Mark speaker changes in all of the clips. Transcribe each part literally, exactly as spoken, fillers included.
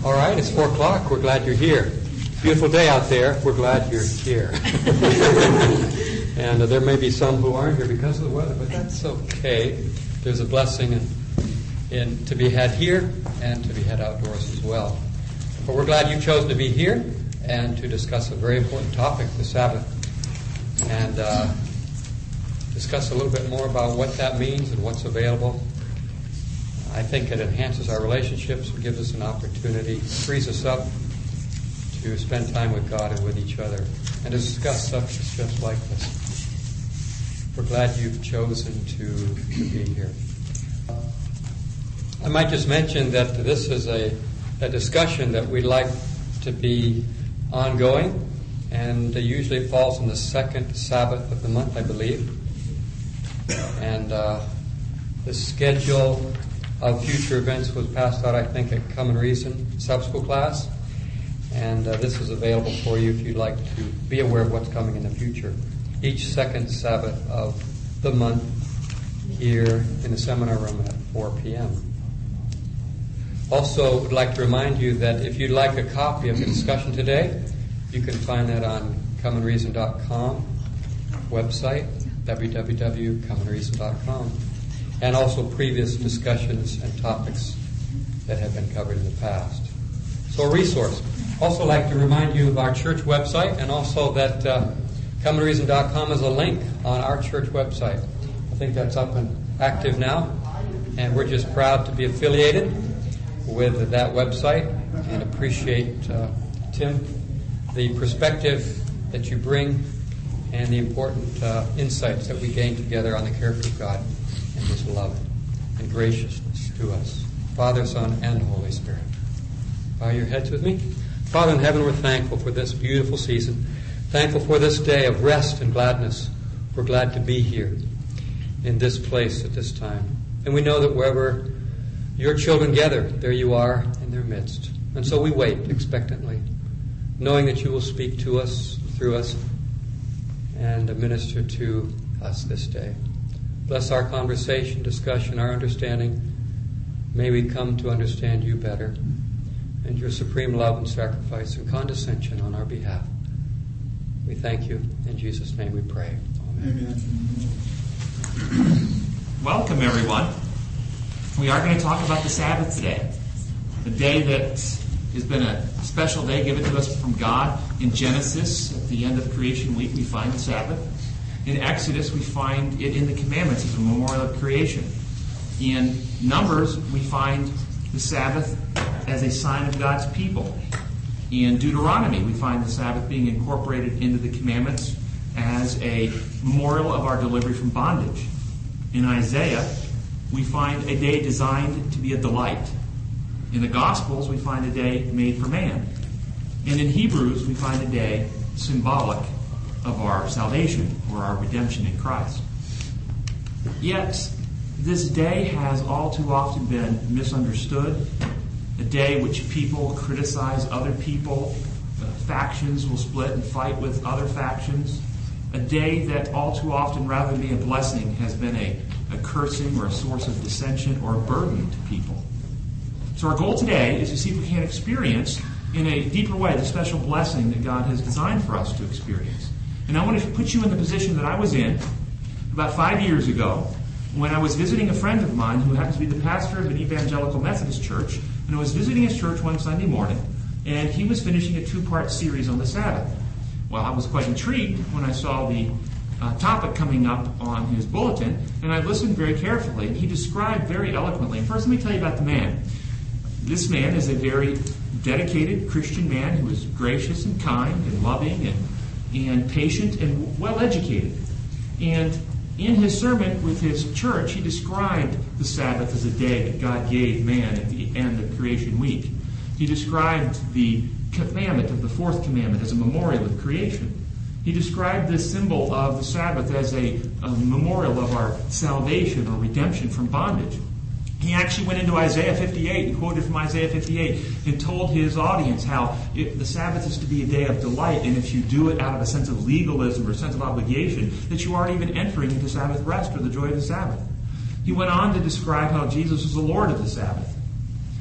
Speaker 1: All right, it's four o'clock. We're glad you're here. Beautiful day out there. We're glad you're here. And uh, there may be some who aren't here because of the weather, but that's okay. There's a blessing in, in to be had here and to be had outdoors as well. But we're glad you chose to be here and to discuss a very important topic, the Sabbath, and uh, discuss a little bit more about what that means and what's available. I think it enhances our relationships, it gives us an opportunity, frees us up to spend time with God and with each other and to discuss subjects just like this. We're glad you've chosen to, to be here. I might just mention that this is a, a discussion that we'd like to be ongoing, and usually it falls on the second Sabbath of the month, I believe. And uh, the schedule of future events was passed out, I think, at Common Reason Subschool class. And uh, this is available for you if you'd like to be aware of what's coming in the future. Each second Sabbath of the month here in the seminar room at four p.m. Also, would like to remind you that if you'd like a copy of the discussion today, you can find that on common reason dot com website, w w w dot common reason dot com. And also previous discussions and topics that have been covered in the past. So a resource. Also like to remind you of our church website, and also that uh, common reason dot com is a link on our church website. I think that's up and active now, and we're just proud to be affiliated with that website and appreciate, uh, Tim, the perspective that you bring and the important uh, insights that we gain together on the character of God and His love and graciousness to us. Father, Son, and Holy Spirit. Bow your heads with me. Father in heaven, we're thankful for this beautiful season. Thankful for this day of rest and gladness. We're glad to be here in this place at this time. And we know that wherever your children gather, there you are in their midst. And so we wait expectantly, knowing that you will speak to us, through us, and minister to us this day. Bless our conversation, discussion, our understanding. May we come to understand you better and your supreme love and sacrifice and condescension on our behalf. We thank you. In Jesus' name we pray. Amen.
Speaker 2: Amen. Welcome, everyone. We are going to talk about the Sabbath today, the day that has been a special day given to us from God. In Genesis, at the end of creation week, we find the Sabbath. In Exodus, we find it in the commandments as a memorial of creation. In Numbers, we find the Sabbath as a sign of God's people. In Deuteronomy, we find the Sabbath being incorporated into the commandments as a memorial of our delivery from bondage. In Isaiah, we find a day designed to be a delight. In the Gospels, we find a day made for man. And in Hebrews, we find a day symbolic of our salvation or our redemption in Christ. Yet, this day has all too often been misunderstood, a day which people criticize other people, uh, factions will split and fight with other factions, a day that all too often, rather than be a blessing, has been a, a cursing or a source of dissension or a burden to people. So our goal today is to see if we can experience in a deeper way the special blessing that God has designed for us to experience. And I want to put you in the position that I was in about five years ago when I was visiting a friend of mine who happens to be the pastor of an evangelical Methodist church, and I was visiting his church one Sunday morning, and he was finishing a two-part series on the Sabbath. Well, I was quite intrigued when I saw the uh, topic coming up on his bulletin, and I listened very carefully, and he described very eloquently. And first, let me tell you about the man. This man is a very dedicated Christian man who is gracious and kind and loving and, and patient and well-educated. And in his sermon with his church, he described the Sabbath as a day that God gave man at the end of creation week. He described the commandment of the fourth commandment as a memorial of creation. He described this symbol of the Sabbath as a, a memorial of our salvation or redemption from bondage. He actually went into Isaiah fifty-eight and quoted from Isaiah fifty-eight and told his audience how it, the Sabbath is to be a day of delight, and if you do it out of a sense of legalism or a sense of obligation, that you aren't even entering into Sabbath rest or the joy of the Sabbath. He went on to describe how Jesus was the Lord of the Sabbath.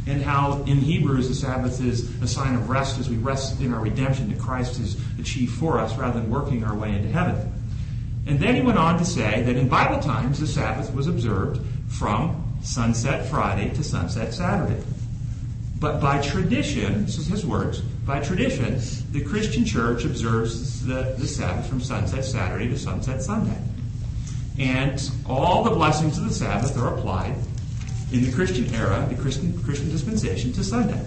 Speaker 2: and how in Hebrews the Sabbath is a sign of rest as we rest in our redemption that Christ has achieved for us rather than working our way into heaven. And then he went on to say that in Bible times the Sabbath was observed from sunset Friday to sunset Saturday. But by tradition, this is his words, by tradition, the Christian church observes the, the Sabbath from sunset Saturday to sunset Sunday. And all the blessings of the Sabbath are applied in the Christian era, the Christian, Christian dispensation, to Sunday.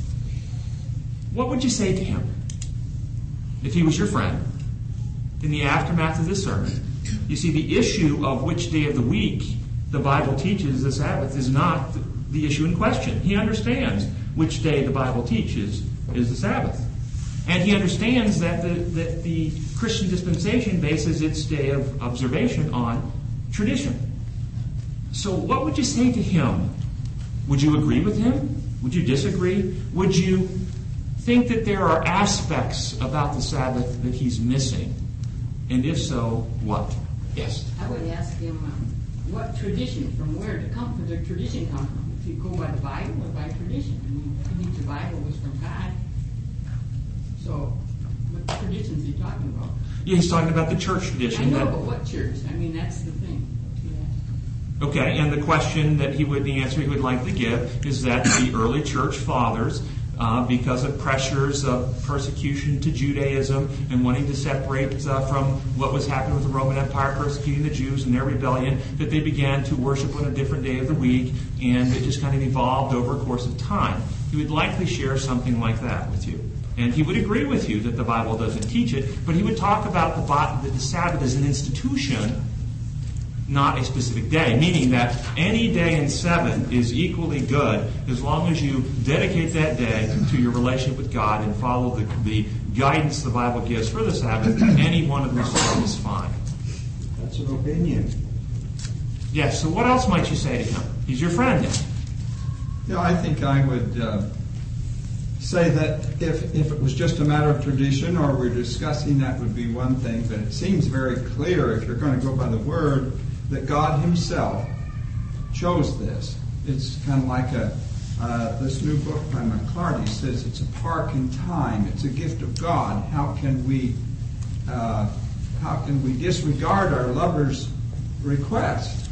Speaker 2: What would you say to him if he was your friend in the aftermath of this sermon? You see, the issue of which day of the week the Bible teaches the Sabbath is not the issue in question. He understands which day the Bible teaches is the Sabbath. And he understands that the, that the Christian dispensation bases its day of observation on tradition. So what would you say to him? Would you agree with him? Would you disagree? Would you think that there are aspects about the Sabbath that he's missing? And if so, what? Yes?
Speaker 3: I would ask him um, what tradition, from where to come, where the tradition come from. If you go by the Bible or by tradition. I mean, I think the Bible was from God. So, what tradition is he talking about?
Speaker 2: Yeah, he's talking about the church tradition.
Speaker 3: I know,
Speaker 2: that,
Speaker 3: but what church? I mean, that's the thing. Yeah.
Speaker 2: Okay, and the question that he would, the answer he would likely give is that the early church fathers, uh, because of pressures of persecution to Judaism and wanting to separate uh, from what was happening with the Roman Empire persecuting the Jews and their rebellion, that they began to worship on a different day of the week, and it just kind of evolved over a course of time. He would likely share something like that with you. And he would agree with you that the Bible doesn't teach it, but he would talk about the, the Sabbath as an institution, not a specific day, meaning that any day in seven is equally good as long as you dedicate that day to your relationship with God and follow the, the guidance the Bible gives for the Sabbath. Any one of those days is fine.
Speaker 4: That's an opinion.
Speaker 2: Yes, so what else might you say to him? He's your friend now.
Speaker 4: Yeah, I think I would uh, say that if, if it was just a matter of tradition or we're discussing, that would be one thing, but it seems very clear, if you're going to go by the Word, that God Himself chose this. It's kind of like a uh, this new book by McClarty says it's a park in time. It's a gift of God. How can we uh, how can we disregard our lover's request?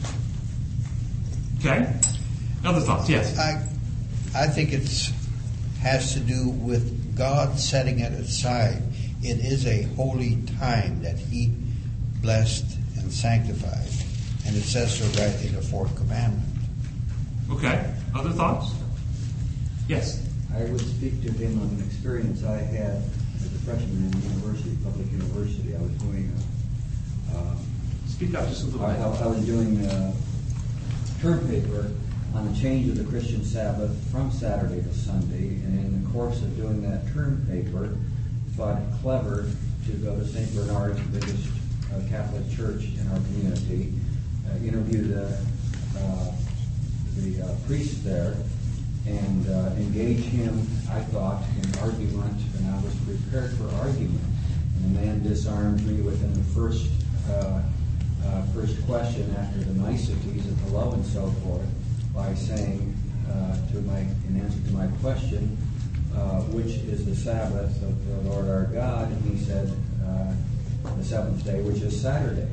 Speaker 2: Okay. Other thoughts? Yes.
Speaker 5: I I think it's has to do with God setting it aside. It is a holy time that He blessed and sanctified. And it says so right in the fourth commandment.
Speaker 2: Okay. Other thoughts? Yes.
Speaker 6: I would speak to him on an experience I had as a freshman in university, public university. I was doing a, uh,
Speaker 2: Speak up just a little
Speaker 6: I,
Speaker 2: bit.
Speaker 6: I was doing a term paper on the change of the Christian Sabbath from Saturday to Sunday, and in the course of doing that term paper, thought it clever to go to Saint Bernard, the biggest uh, Catholic church in our community, uh, interview the uh, the uh, priest there, and uh, engage him, I thought, in argument, and I was prepared for argument. And the man disarmed me within the first uh, uh, first question after the niceties of hello and so forth by saying uh, to my in answer to my question, uh, which is the Sabbath of the Lord our God, and he said uh, the seventh day, which is Saturday.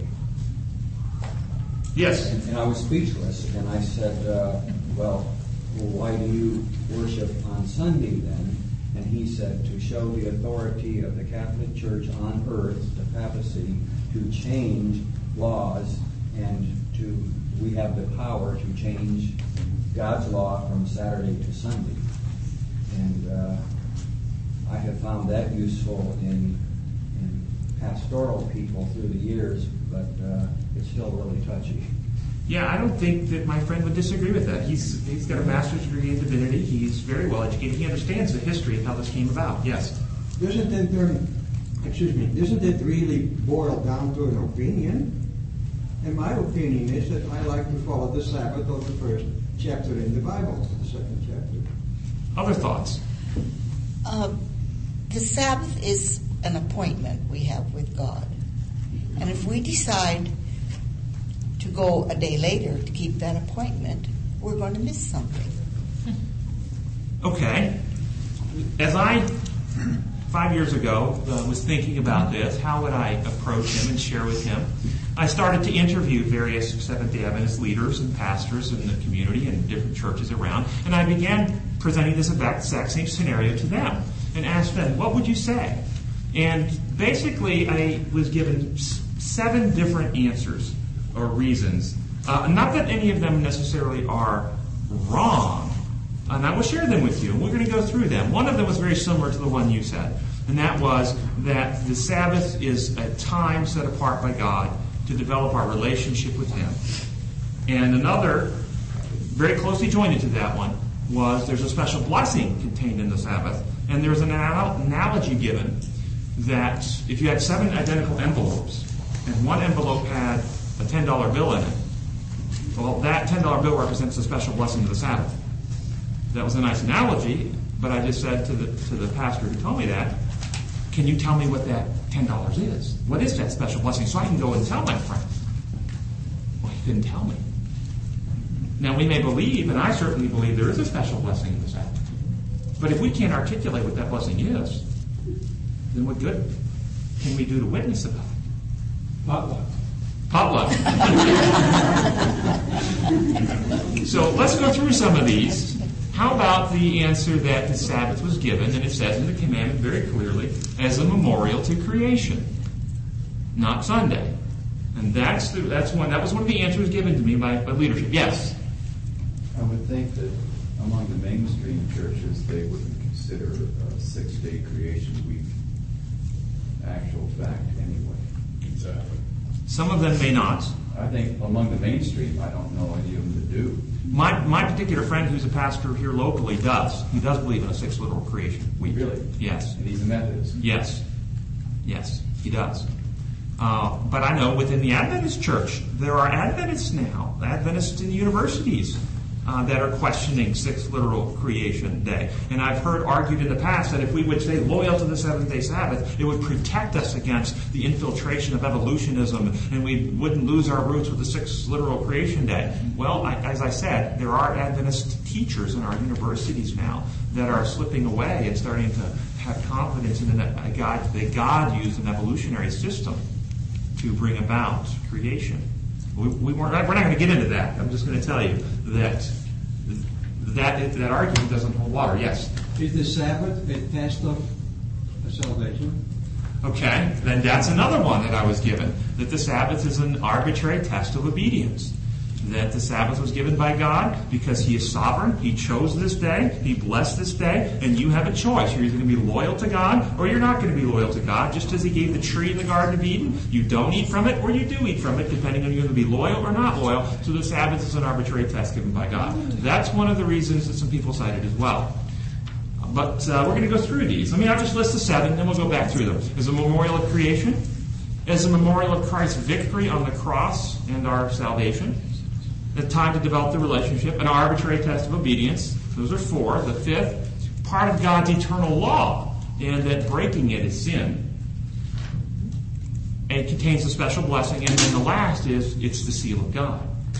Speaker 2: Yes.
Speaker 6: And, and I was speechless, and I said, uh, well, why do you worship on Sunday then? And he said, to show the authority of the Catholic Church on earth, the papacy, to change laws, and to we have the power to change God's law from Saturday to Sunday. And uh, I have found that useful in, in pastoral people through the years, but uh, it's still really touchy.
Speaker 2: Yeah, I don't think that my friend would disagree with that. He's he's got a master's degree in divinity. He's very well educated. He understands the history of how this came about. Yes.
Speaker 7: Doesn't it then, excuse me, doesn't it really boil down to an opinion? And my opinion is that I like to follow the Sabbath of the first chapter in the Bible, the second chapter.
Speaker 2: Other thoughts?
Speaker 8: Uh, the Sabbath is an appointment we have with God. And if we decide to go a day later to keep that appointment, we're going to miss something.
Speaker 2: Okay. As I, five years ago, uh, was thinking about this, how would I approach him and share with him? I started to interview various Seventh-day Adventist leaders and pastors in the community and different churches around, and I began presenting this exact same scenario to them and asked them, what would you say? And basically, I was given seven different answers or reasons. Uh, not that any of them necessarily are wrong, and I will share them with you, and we're going to go through them. One of them was very similar to the one you said, and that was that the Sabbath is a time set apart by God to develop our relationship with Him. And another, very closely joined to that one, was there's a special blessing contained in the Sabbath, and there's an analogy given that if you had seven identical envelopes, and one envelope had a ten dollar bill in it, well, that ten dollar bill represents a special blessing of the Sabbath. That was a nice analogy, but I just said to the to the pastor who told me that, can you tell me what that ten dollars is? What is that special blessing? So I can go and tell my friends. Well, he couldn't tell me. Now, we may believe, and I certainly believe there is a special blessing in the Sabbath. But if we can't articulate what that blessing is, then what good can we do to witness about it?
Speaker 9: Potluck.
Speaker 2: Potluck. So let's go through some of these. How about the answer that the Sabbath was given, and it says in the commandment very clearly, as a memorial to creation, not Sunday. And that's the, that's one that was one of the answers given to me by, by leadership. Yes?
Speaker 10: I would think that among the mainstream churches, they wouldn't consider a six-day creation week actual fact anyway.
Speaker 9: Exactly.
Speaker 2: Some of them may not.
Speaker 10: I think among the mainstream, I don't know any of them that do.
Speaker 2: My my particular friend who's a pastor here locally does. He does believe in a six literal creation week.
Speaker 10: Really?
Speaker 2: Yes.
Speaker 10: And he's a Methodist?
Speaker 2: Yes. Yes, he does. Uh, but I know within the Adventist church, there are Adventists now, Adventists in universities, uh, that are questioning six literal creation day. And I've heard argued in the past that if we would stay loyal to the seventh-day Sabbath, it would protect us against the infiltration of evolutionism, and we wouldn't lose our roots with the six literal creation day. Well, I, as I said, there are Adventist teachers in our universities now that are slipping away and starting to have confidence in a God, that God used an evolutionary system to bring about creation. We, we weren't, we're not going to get into that. I'm just going to tell you that that that argument doesn't hold water. Yes?
Speaker 7: Is the Sabbath a test of salvation?
Speaker 2: Okay, then that's another one that I was given, that the Sabbath is an arbitrary test of obedience. That the Sabbath was given by God because He is sovereign. He chose this day. He blessed this day. And you have a choice. You're either going to be loyal to God or you're not going to be loyal to God. Just as He gave the tree in the Garden of Eden, you don't eat from it or you do eat from it, depending on you're going to be loyal or not loyal. So the Sabbath is an arbitrary test given by God. That's one of the reasons that some people cited as well. But uh, we're going to go through these. Let me I'll just list the seven, then we'll go back through them. As a memorial of creation, as a memorial of Christ's victory on the cross and our salvation, the time to develop the relationship, an arbitrary test of obedience. Those are four. The fifth, part of God's eternal law, and that breaking it is sin. And it contains a special blessing. And then the last is, it's the seal of God.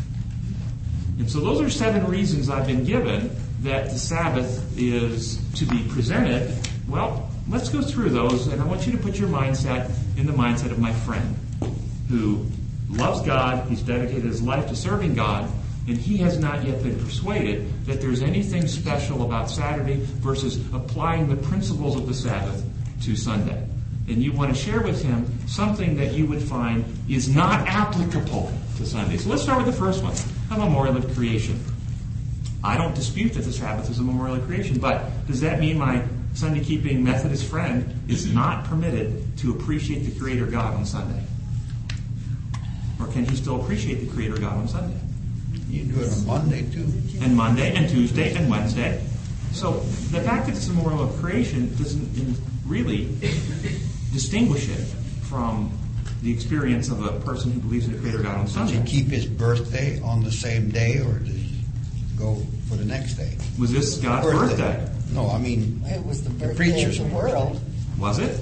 Speaker 2: And so those are seven reasons I've been given that the Sabbath is to be presented. Well, let's go through those, and I want you to put your mindset in the mindset of my friend who loves God, he's dedicated his life to serving God, and he has not yet been persuaded that there's anything special about Saturday versus applying the principles of the Sabbath to Sunday. And you want to share with him something that you would find is not applicable to Sunday. So let's start with the first one, a memorial of creation. I don't dispute that the Sabbath is a memorial of creation, but does that mean my Sunday-keeping Methodist friend is not permitted to appreciate the Creator God on Sunday? Or can he still appreciate the Creator God on Sunday?
Speaker 5: You do it on Monday, too.
Speaker 2: And Monday, and Tuesday, and Wednesday. So the fact that it's a memorial of creation doesn't really distinguish it from the experience of a person who believes in the Creator God on Sunday.
Speaker 5: Does he keep his birthday on the same day, or does he go for the next day?
Speaker 2: Was this God's birthday? birthday?
Speaker 5: No, I mean,
Speaker 8: it was the birthday
Speaker 5: the preacher's
Speaker 8: of the world.
Speaker 2: Was it?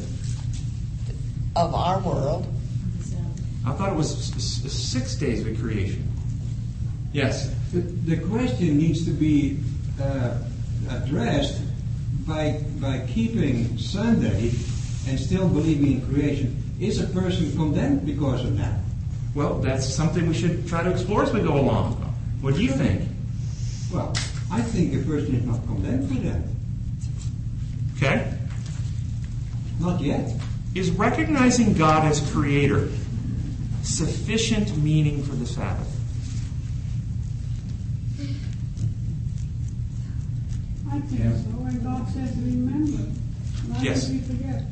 Speaker 8: Of our world.
Speaker 2: I thought it was six days of creation. Yes?
Speaker 7: The, the question needs to be uh, addressed by by keeping Sunday and still believing in creation. Is a person condemned because of that?
Speaker 2: Well, that's something we should try to explore as we go along. What do you think?
Speaker 7: Well, I think a person is not condemned for that.
Speaker 2: Okay.
Speaker 7: Not yet.
Speaker 2: Is recognizing God as creator sufficient meaning for the Sabbath?
Speaker 9: I think
Speaker 10: Yeah.
Speaker 9: so. And God says, remember. Why
Speaker 2: Yes.
Speaker 9: would we forget?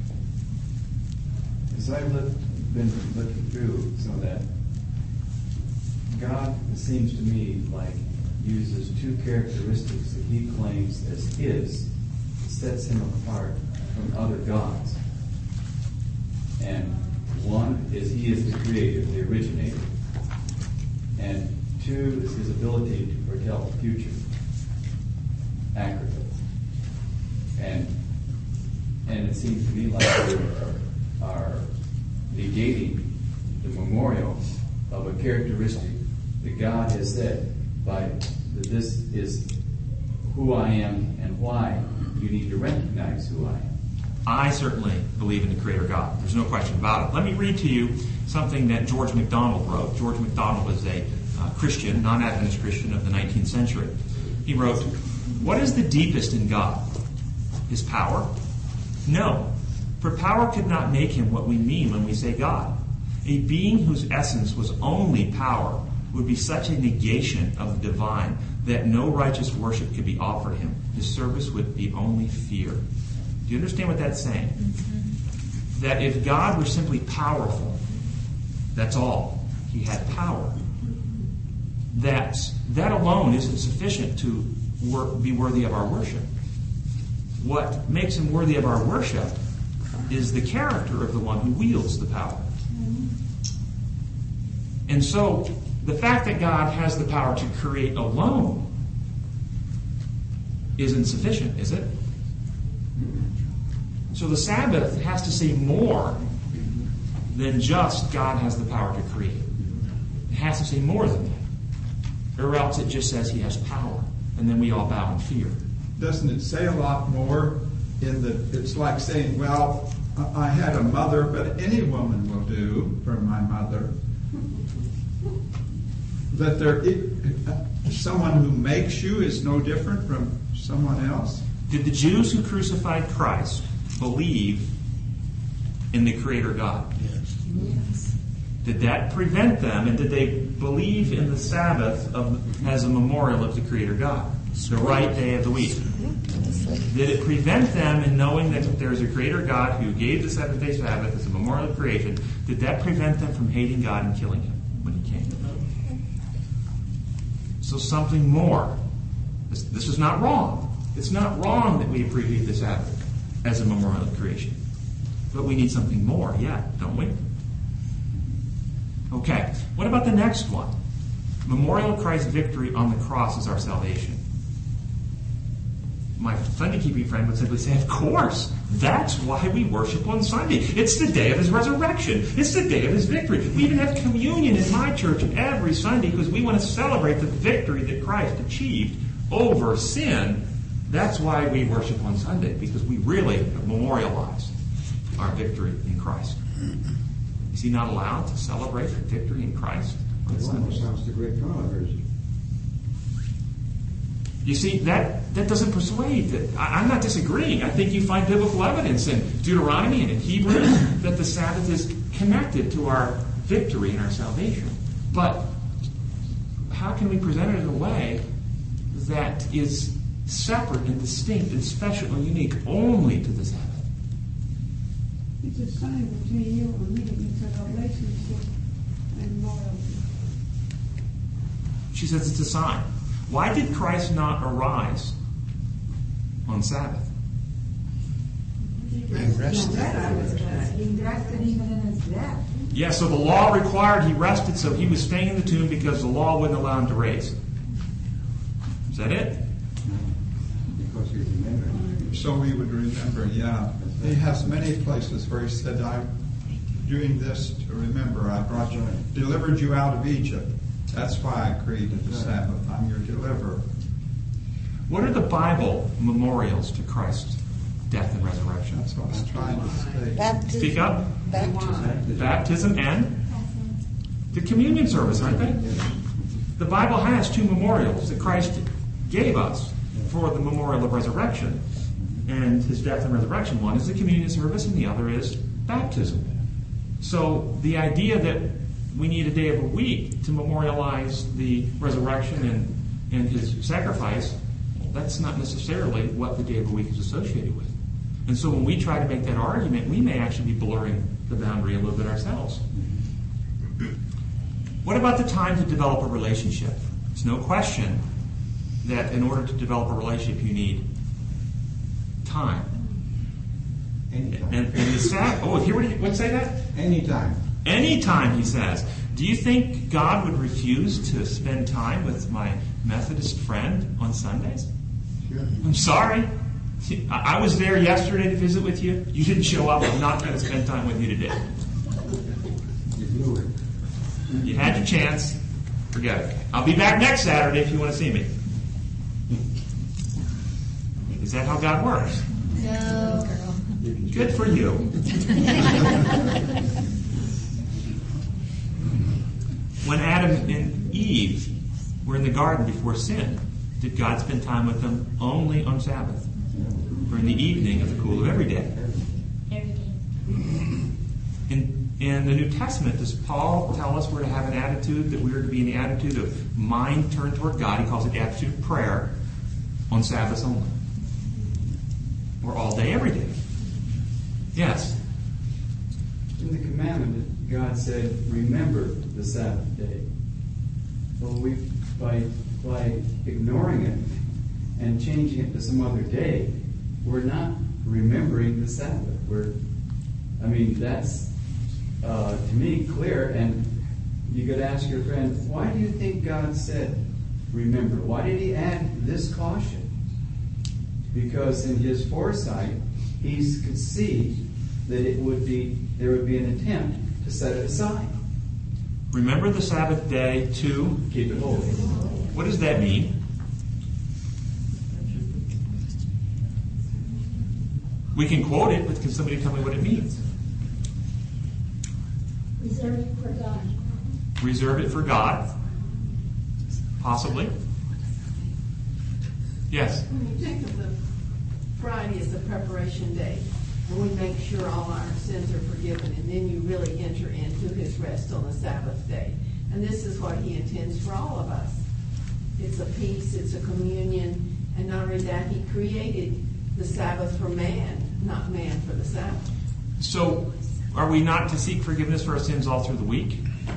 Speaker 10: As I've looked, been looking through some of that, God, it seems to me, like uses two characteristics that he claims as his, sets him apart from other gods. And one is he is the creator, the originator. And two is his ability to foretell the future accurately. And and it seems to me like we are negating the memorial of a characteristic that God has said by that this is who I am and why you need to recognize who I am.
Speaker 2: I certainly believe in the Creator God. There's no question about it. Let me read to you something that George MacDonald wrote. George MacDonald was a uh, Christian, non-Adventist Christian of the nineteenth century. He wrote, "What is the deepest in God? His power? No, for power could not make him what we mean when we say God. A being whose essence was only power would be such a negation of the divine that no righteous worship could be offered him. His service would be only fear." Do you understand what that's saying? Mm-hmm. That if God were simply powerful, that's all. He had power. That, that alone isn't sufficient to wor- be worthy of our worship. What makes him worthy of our worship is the character of the one who wields the power. Mm-hmm. And so, the fact that God has the power to create alone isn't sufficient, is it? So the Sabbath has to say more than just God has the power to create. It has to say more than that. Or else it just says he has power. And then we all bow in fear.
Speaker 4: Doesn't it say a lot more in that it's like saying, well, I had a mother, but any woman will do for my mother. That there, someone who makes you is no different from someone else?
Speaker 2: Did the Jews who crucified Christ believe in the Creator God?
Speaker 5: Yes.
Speaker 8: Yes.
Speaker 2: Did that prevent them, and did they believe in the Sabbath of, as a memorial of the Creator God? The right day of the week. Did it prevent them in knowing that there's a Creator God who gave the seventh day Sabbath as a memorial of creation? Did that prevent them from hating God and killing him when he came? So something more. This, this is not wrong. It's not wrong that we abbreviate the Sabbath as a memorial of creation. But we need something more yet, don't we? Okay, what about the next one? Memorial of Christ's victory on the cross is our salvation. My Sunday-keeping friend would simply say, of course, that's why we worship on Sunday. It's the day of his resurrection. It's the day of his victory. We even have communion in my church every Sunday because we want to celebrate the victory that Christ achieved over sin. That's why we worship on Sunday, because we really have memorialized our victory in Christ. Is he not allowed to celebrate the victory in Christ on
Speaker 7: It
Speaker 2: Sunday?
Speaker 7: almost sounds the great controversy.
Speaker 2: You see, that, that doesn't persuade. That I, I'm not disagreeing. I think you find biblical evidence in Deuteronomy and in Hebrews that the Sabbath is connected to our victory and our salvation. But how can we present it in a way that is separate and distinct and special and unique only to the Sabbath?
Speaker 9: It's a sign between you and me. It's a relationship and loyalty.
Speaker 2: She says it's a sign. Why did Christ not arise on Sabbath?
Speaker 8: He rested.
Speaker 11: He rested even in his death.
Speaker 2: Yeah, so the law required he rested, so he was staying in the tomb because the law wouldn't allow him to raise. Is that it?
Speaker 7: Because you remember.
Speaker 4: So we would remember, yeah. He has many places where he said, I'm doing this to remember. I brought you, delivered you out of Egypt. That's why I created the Sabbath. I'm your deliverer.
Speaker 2: What are the Bible memorials to Christ's death and resurrection?
Speaker 4: That's what I was trying to say.
Speaker 8: Baptism.
Speaker 2: Speak up.
Speaker 8: Baptism.
Speaker 2: Baptism and the communion service, aren't they? The Bible has two memorials that Christ gave us for the memorial of resurrection and his death and resurrection. One is the communion service and the other is baptism. So the idea that we need a day of a week to memorialize the resurrection and, and his sacrifice, well, that's not necessarily what the day of a week is associated with. And so when we try to make that argument, we may actually be blurring the boundary a little bit ourselves. What about the time to develop a relationship? It's no question that in order to develop a relationship, you need time.
Speaker 7: Anytime.
Speaker 2: And, and the Sabbath, oh, here, what did what say that?
Speaker 7: Anytime.
Speaker 2: Anytime, he says. Do you think God would refuse to spend time with my Methodist friend on Sundays?
Speaker 7: Sure.
Speaker 2: I'm sorry. I I was there yesterday to visit with you. You didn't show up. I'm not going to spend time with you today.
Speaker 7: You blew it.
Speaker 2: You had your chance. Forget it. I'll be back next Saturday if you want to see me. Is that how God works?
Speaker 8: No.
Speaker 2: Good for you. When Adam and Eve were in the garden before sin, did God spend time with them only on Sabbath? Or in the evening of the cool of every day?
Speaker 8: Every day.
Speaker 2: In, in the New Testament, does Paul tell us we're to have an attitude, that we are to be in the attitude of mind turned toward God? He calls it the attitude of prayer on Sabbath only. Or all day, every day. Yes?
Speaker 10: In the commandment, God said, remember the Sabbath day. Well, we by by ignoring it and changing it to some other day, we're not remembering the Sabbath. We're, I mean, that's uh, to me clear. And you could ask your friend, why do you think God said remember? Why did He add this caution? Because in His foresight, He could see that it would be there would be an attempt to set it aside.
Speaker 2: Remember the Sabbath day to
Speaker 10: Keep it holy.
Speaker 2: What does that mean? We can quote it, but can somebody tell me what it means?
Speaker 12: Reserve it for God.
Speaker 2: Reserve it for God. Possibly. Yes.
Speaker 13: When you think of the Friday as the preparation day, and we make sure all our sins are forgiven, and then you really enter into His rest on the Sabbath day. And this is what He intends for all of us. It's a peace, it's a communion, and not only that, He created the Sabbath for man, not man for the Sabbath.
Speaker 2: So, are we not to seek forgiveness for our sins all through the week?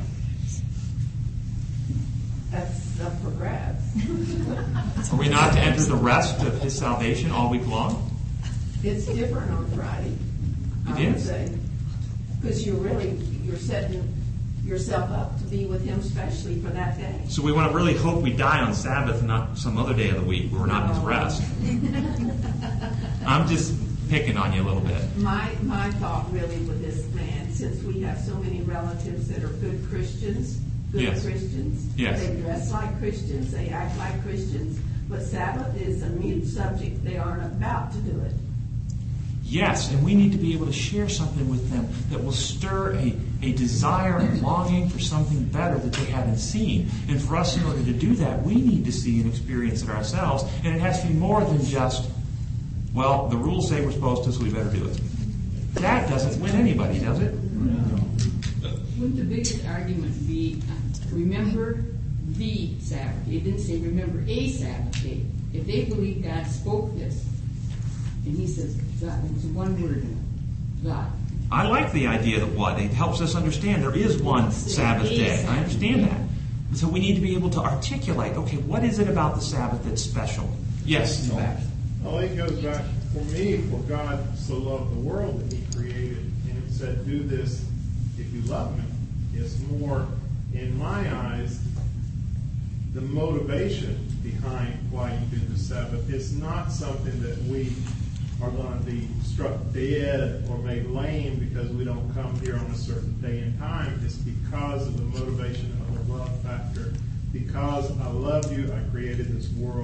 Speaker 13: That's up for grabs.
Speaker 2: Are we not to enter the rest of His salvation all week long?
Speaker 13: It's different on Friday, I
Speaker 2: It
Speaker 13: would
Speaker 2: is?
Speaker 13: say. Because you're really, you're setting yourself up to be with Him especially for that day.
Speaker 2: So we want to really hope we die on Sabbath and not some other day of the week where we're not in His rest. I'm just picking on you a little bit.
Speaker 13: My my thought really with this man, since we have so many relatives that are good Christians, good
Speaker 2: Yes.
Speaker 13: Christians,
Speaker 2: Yes.
Speaker 13: they dress like Christians, they act like Christians, but Sabbath is a mute subject. They aren't about to do it.
Speaker 2: Yes, and we need to be able to share something with them that will stir a, a desire and longing for something better that they haven't seen. And for us, in order to do that, we need to see and experience it ourselves. And it has to be more than just, well, the rules say we're supposed to, so we better do it. That doesn't win anybody, does it?
Speaker 3: Wouldn't the biggest argument be, uh, remember the Sabbath? It didn't say remember a Sabbath day. If they believe God spoke this, and He says God, it's one word, God.
Speaker 2: I like the idea that what? It helps us understand there is one Sabbath day. I understand that. And so we need to be able to articulate, okay, what is it about the Sabbath that's special? Yes, in fact.
Speaker 14: Well, it goes back, for me, for God so loved the world that He created, and He said, do this if you love me. It's more, in my eyes, the motivation behind why you do the Sabbath. It's not something that we are going to be struck dead or made lame because we don't come here on a certain day and time. It's because of the motivation of the love factor. Because I love you, I created this world,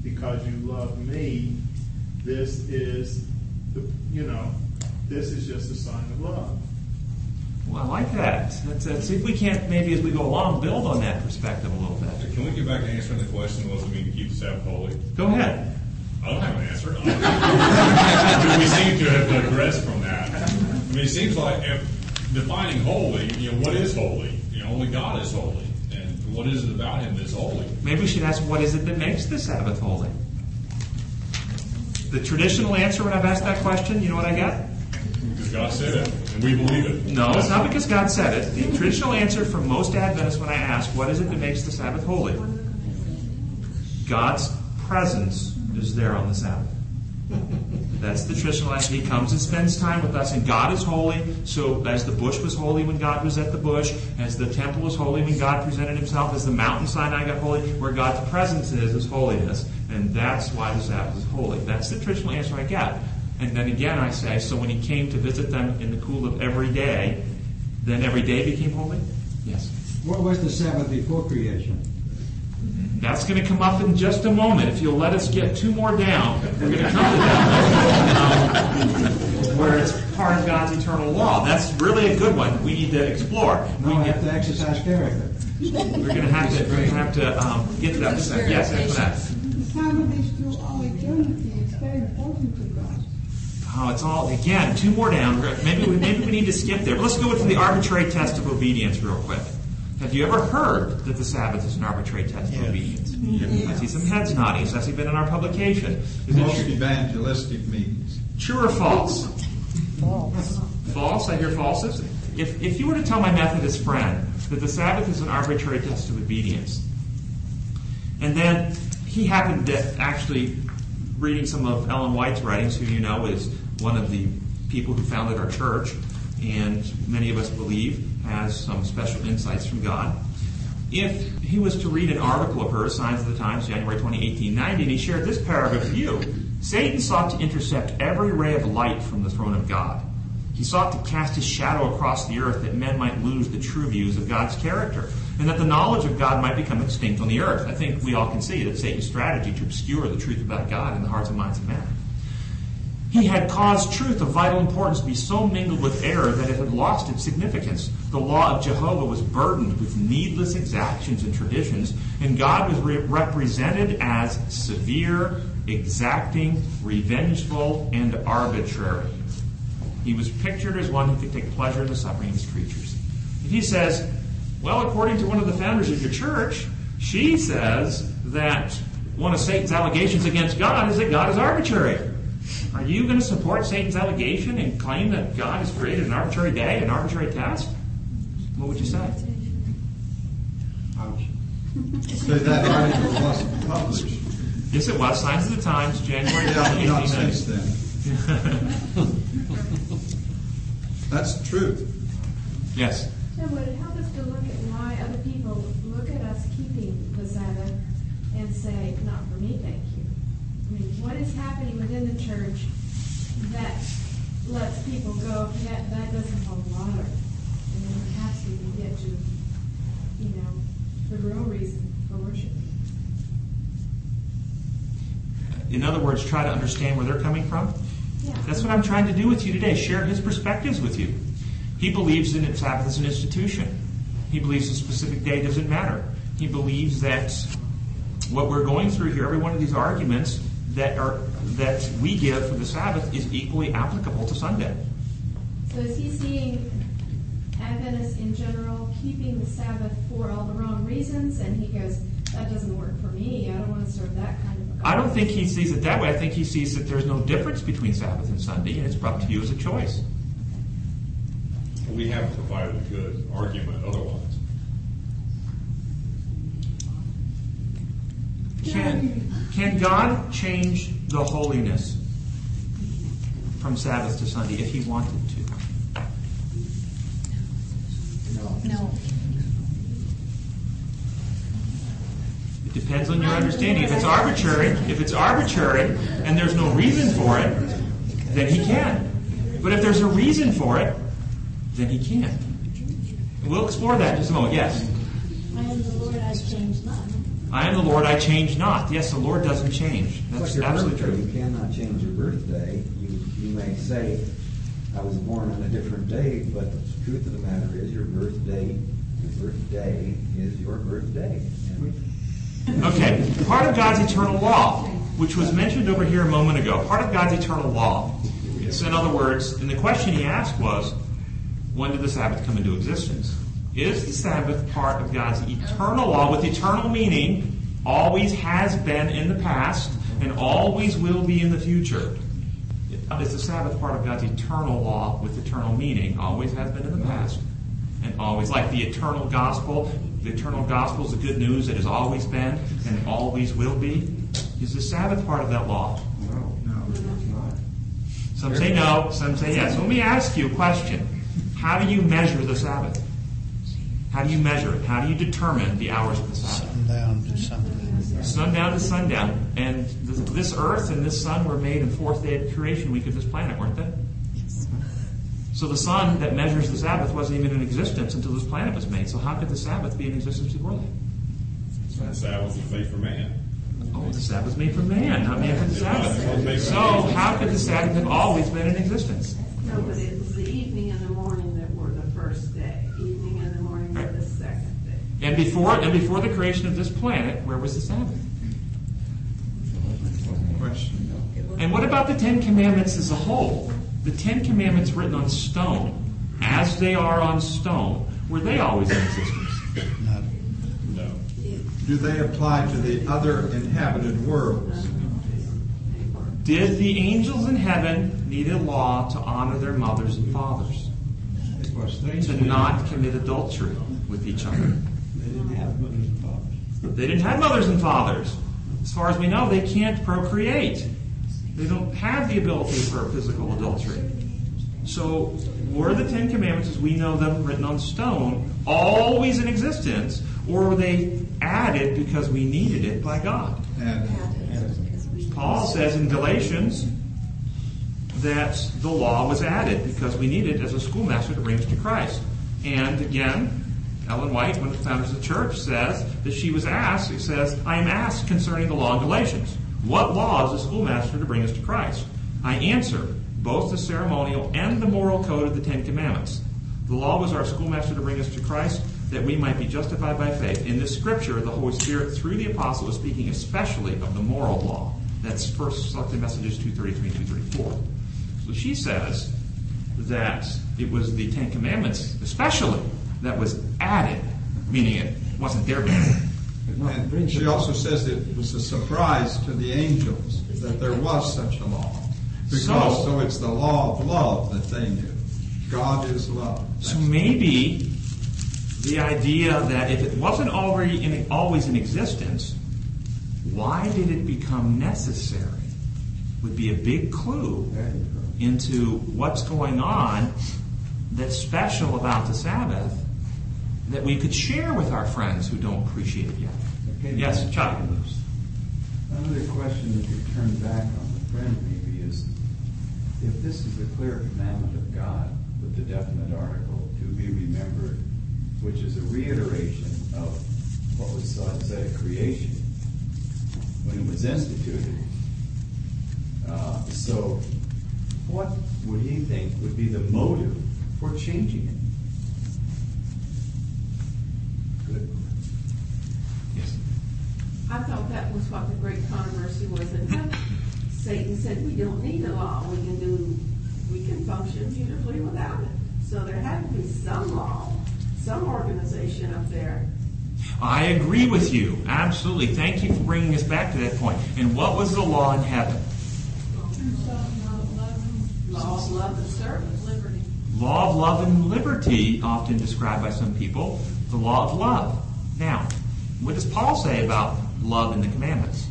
Speaker 14: because you love me. This is, the, you know, this is just a sign of love.
Speaker 2: Well, I like that. Let's, let's see if we can't, maybe as we go along, build on that perspective a little bit.
Speaker 15: Can we get back to answering the question, what does it mean to keep the Sabbath holy?
Speaker 2: Go ahead.
Speaker 15: I don't have an answer. We seem to have digressed from that. I mean, it seems like if defining holy, you know, what is holy? You know, only God is holy. And what is it about Him that's holy?
Speaker 2: Maybe we should ask, what is it that makes the Sabbath holy? The traditional answer when I've asked that question, you know what I got?
Speaker 15: Because God said it, and we believe it.
Speaker 2: No, it's not because God said it. The traditional answer from most Adventists when I ask, what is it that makes the Sabbath holy? God's presence is there on the Sabbath. That's the traditional answer. He comes and spends time with us, and God is holy. So as the bush was holy when God was at the bush, as the temple was holy when God presented Himself, as the mountain Sinai got holy, where God's presence is, is holiness. And that's why the Sabbath is holy. That's the traditional answer I get. And then again I say, so when He came to visit them in the cool of every day, then every day became holy? Yes.
Speaker 7: What was the Sabbath before creation?
Speaker 2: That's going to come up in just a moment. If you'll let us get two more down, we're going to come to that, um, where it's part of God's eternal law. That's really a good one. We need to explore.
Speaker 7: No,
Speaker 2: we
Speaker 7: I have to exercise character.
Speaker 2: We're going to have to, we're going to have to um, get to that. Yes, after that.
Speaker 9: The Sabbath is through all eternity. It's very important to God.
Speaker 2: Oh, it's all, again, two more down. Maybe we, maybe we need to skip there. But let's go into the arbitrary test of obedience real quick. Have you ever heard that the Sabbath is an arbitrary test of
Speaker 5: yes.
Speaker 2: obedience? Yes. I see some heads nodding. Has that been in our publication? Is
Speaker 4: Most
Speaker 2: it
Speaker 4: evangelistic meetings.
Speaker 2: True or false?
Speaker 8: False.
Speaker 2: False? I hear falses. If, if you were to tell my Methodist friend that the Sabbath is an arbitrary test of obedience, and then he happened to actually reading some of Ellen White's writings, who you know is one of the people who founded our church, and many of us believe has some special insights from God. If he was to read an article of hers, Signs of the Times, January twentieth, eighteen ninety, and he shared this paragraph with you, Satan sought to intercept every ray of light from the throne of God. He sought to cast his shadow across the earth that men might lose the true views of God's character, and that the knowledge of God might become extinct on the earth. I think we all can see that Satan's strategy to obscure the truth about God in the hearts and minds of men. He had caused truth of vital importance to be so mingled with error that it had lost its significance. The law of Jehovah was burdened with needless exactions and traditions, and God was re- represented as severe, exacting, revengeful, and arbitrary. He was pictured as one who could take pleasure in the suffering of his creatures. If he says, well, according to one of the founders of your church, she says that one of Satan's allegations against God is that God is arbitrary. Are you going to support Satan's allegation and claim that God has created an arbitrary day, an arbitrary task? What would you say?
Speaker 4: Ouch. So that article wasn't published.
Speaker 2: Yes, it was. Signs of the Times, January
Speaker 4: Yeah, not
Speaker 2: eighteen ninety.
Speaker 4: since then. That's the truth.
Speaker 2: Yes.
Speaker 16: So would it help us to look at why other people look at us keeping the Sabbath and say, not for me, thank you? I mean, what is happening within the church that lets people go, that, that doesn't hold water? And then perhaps we can get to, you know, the real reason for worship.
Speaker 2: In other words, try to understand where they're coming from.
Speaker 16: Yeah.
Speaker 2: That's what I'm trying to do with you today, share his perspectives with you. He believes in Sabbath as an institution. He believes a specific day doesn't matter. He believes that what we're going through here, every one of these arguments that are that we give for the Sabbath is equally applicable to Sunday.
Speaker 16: So is he seeing Adventists in general keeping the Sabbath for all the wrong reasons, and he goes, that doesn't work for me, I don't want to serve that kind of a God?
Speaker 2: I don't think he sees it that way. I think he sees that there's no difference between Sabbath and Sunday, and it's up to you as a choice.
Speaker 15: We haven't provided a good argument otherwise.
Speaker 2: Can, can God change the holiness from Sabbath to Sunday if he wanted to?
Speaker 8: No. No.
Speaker 2: It depends on your understanding. If it's arbitrary, if it's arbitrary and there's no reason for it, then he can. But if there's a reason for it, then he can't. We'll explore that in just a moment. Yes?
Speaker 12: I am the Lord, I change not.
Speaker 2: I am the Lord, I change not. Yes, the Lord doesn't change. That's
Speaker 6: like
Speaker 2: absolutely
Speaker 6: birthday.
Speaker 2: true.
Speaker 6: You cannot change your birthday. You you may say, I was born on a different day, but the truth of the matter is your birthday, your birthday is your birthday. And
Speaker 2: Okay, part of God's eternal law, which was mentioned over here a moment ago, part of God's eternal law. So in other words, and the question he asked was, when did the Sabbath come into existence? Is the Sabbath part of God's eternal law with eternal meaning, always has been in the past, and always will be in the future? Is the Sabbath part of God's eternal law with eternal meaning, always has been in the past, and always, like the eternal gospel? The eternal gospel is the good news that has always been and always will be. Is the Sabbath part of that law?
Speaker 7: No, no, it's not.
Speaker 2: Some say no, some say yes. Let me ask you a question. How do you measure the Sabbath? How do you measure it? How do you determine the hours of the Sabbath?
Speaker 5: Sundown to sundown.
Speaker 2: Sundown to sundown. And this, this earth and this sun were made in the fourth day of creation week of this planet, weren't they?
Speaker 8: Yes.
Speaker 2: So the sun that measures the Sabbath wasn't even in existence until this planet was made. So how could the Sabbath be in existence before that?
Speaker 15: The Sabbath was made for man.
Speaker 2: Oh, the Sabbath was made for man, not man for the Sabbath. So how could the Sabbath have always been in existence?
Speaker 13: No, but it was the evening and the morning that were the first day. Evening and the morning were the second day.
Speaker 2: And before and before the creation of this planet, where was the Sabbath?
Speaker 4: Question.
Speaker 2: And what about the Ten Commandments as a whole? The Ten Commandments written on stone, as they are on stone, were they always in existence?
Speaker 5: Not
Speaker 15: No.
Speaker 4: Do they apply to the other inhabited worlds?
Speaker 2: Did the angels in heaven need a law to honor their mothers and fathers?
Speaker 7: It was strange.
Speaker 2: To not commit adultery with each other?
Speaker 7: They didn't have mothers and fathers.
Speaker 2: They didn't have mothers and fathers. As far as we know, they can't procreate. They don't have the ability for physical adultery. So were the Ten Commandments, as we know them, written on stone, always in existence, or were they added because we needed it by God?
Speaker 4: And
Speaker 2: Paul says in Galatians that the law was added because we needed it as a schoolmaster to bring us to Christ. And again, Ellen White, one of the founders of the church, says that she was asked, it says, I am asked concerning the law in Galatians, what law is a schoolmaster to bring us to Christ? I answer, both the ceremonial and the moral code of the Ten Commandments. The law was our schoolmaster to bring us to Christ, that we might be justified by faith. In this scripture, the Holy Spirit, through the apostle, is speaking especially of the moral law. That's First Selected Messages two thirty-three and two thirty-four. So she says that it was the Ten Commandments, especially, that was added, meaning it wasn't there before.
Speaker 4: And she also says that it was a surprise to the angels that there was such a law. Because
Speaker 2: So-
Speaker 4: so it's the law of love that they knew. God is love.
Speaker 2: So maybe the idea that if it wasn't already in, always in existence, why did it become necessary would be a big clue into what's going on that's special about the Sabbath that we could share with our friends who don't appreciate it yet.
Speaker 10: Okay,
Speaker 2: Yes, Chuck.
Speaker 10: Another question that could turn back on the friend maybe is, if this is a clear commandment of God with the definite article, to be remembered, which is a reiteration of what was said at creation when it was instituted. Uh, so what would he think would be the motive for changing it? Good.
Speaker 2: Yes.
Speaker 13: I thought that was what the great controversy was in heaven. Satan said we don't need a law. We can do, we can function beautifully without it. So there had to be some law, some organization up there.
Speaker 2: I agree with you. Absolutely. Thank you for bringing us back to that point. And what was the law in heaven?
Speaker 13: Law of love and service, liberty.
Speaker 2: Law of love and liberty, often described by some people, the law of love. Now, what does Paul say about love in the commandments?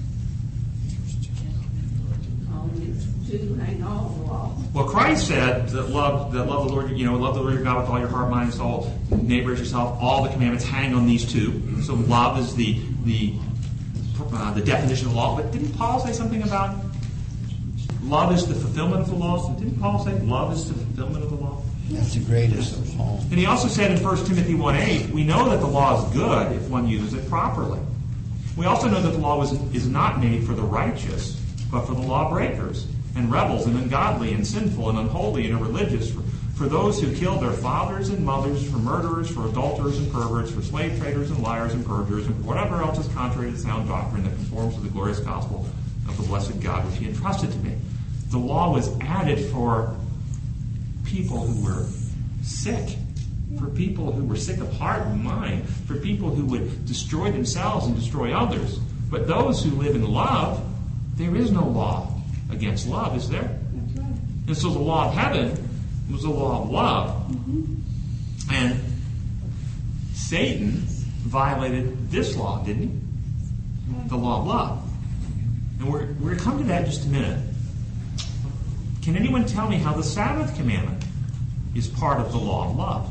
Speaker 13: Only to hang all the law.
Speaker 2: Well, Christ said that love, that love the Lord, you know, love the Lord your God with all your heart, mind, and soul, neighbor as yourself. All the commandments hang on these two. So love is the the uh, the definition of law. But didn't Paul say something about love is the fulfillment of the law? So didn't Paul say love is the fulfillment of the law?
Speaker 5: That's the greatest of all.
Speaker 2: And he also said in First Timothy one eight, we know that the law is good if one uses it properly. We also know that the law was, is not made for the righteous, but for the lawbreakers, and rebels, and ungodly, and sinful, and unholy, and irreligious, for, for those who kill their fathers and mothers, for murderers, for adulterers and perverts, for slave traders and liars and perjurers, and for whatever else is contrary to the sound doctrine that conforms to the glorious gospel of the blessed God which he entrusted to me. The law was added for people who were sick, for people who were sick of heart and mind, for people who would destroy themselves and destroy others. But those who live in love, there is no law against love, is there?
Speaker 9: That's right.
Speaker 2: And so the law of heaven was the law of love.
Speaker 9: Mm-hmm.
Speaker 2: And Satan violated this law, didn't he? The law of love. And we're, we're going to come to that in just a minute. Can anyone tell me how the Sabbath commandment is part of the law of love?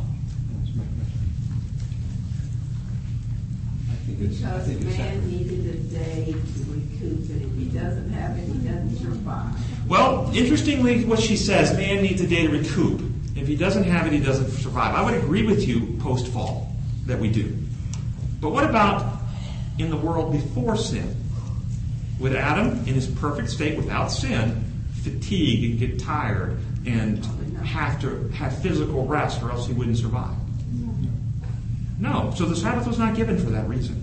Speaker 13: Because man needed a day to recoup it. If he doesn't have it, he doesn't survive.
Speaker 2: Well, interestingly, what she says, man needs a day to recoup. If he doesn't have it, he doesn't survive. I would agree with you post-fall that we do. But what about in the world before sin? With Adam in his perfect state without sin, fatigue and get tired and have to have physical rest or else he wouldn't survive. No. So the Sabbath was not given for that reason.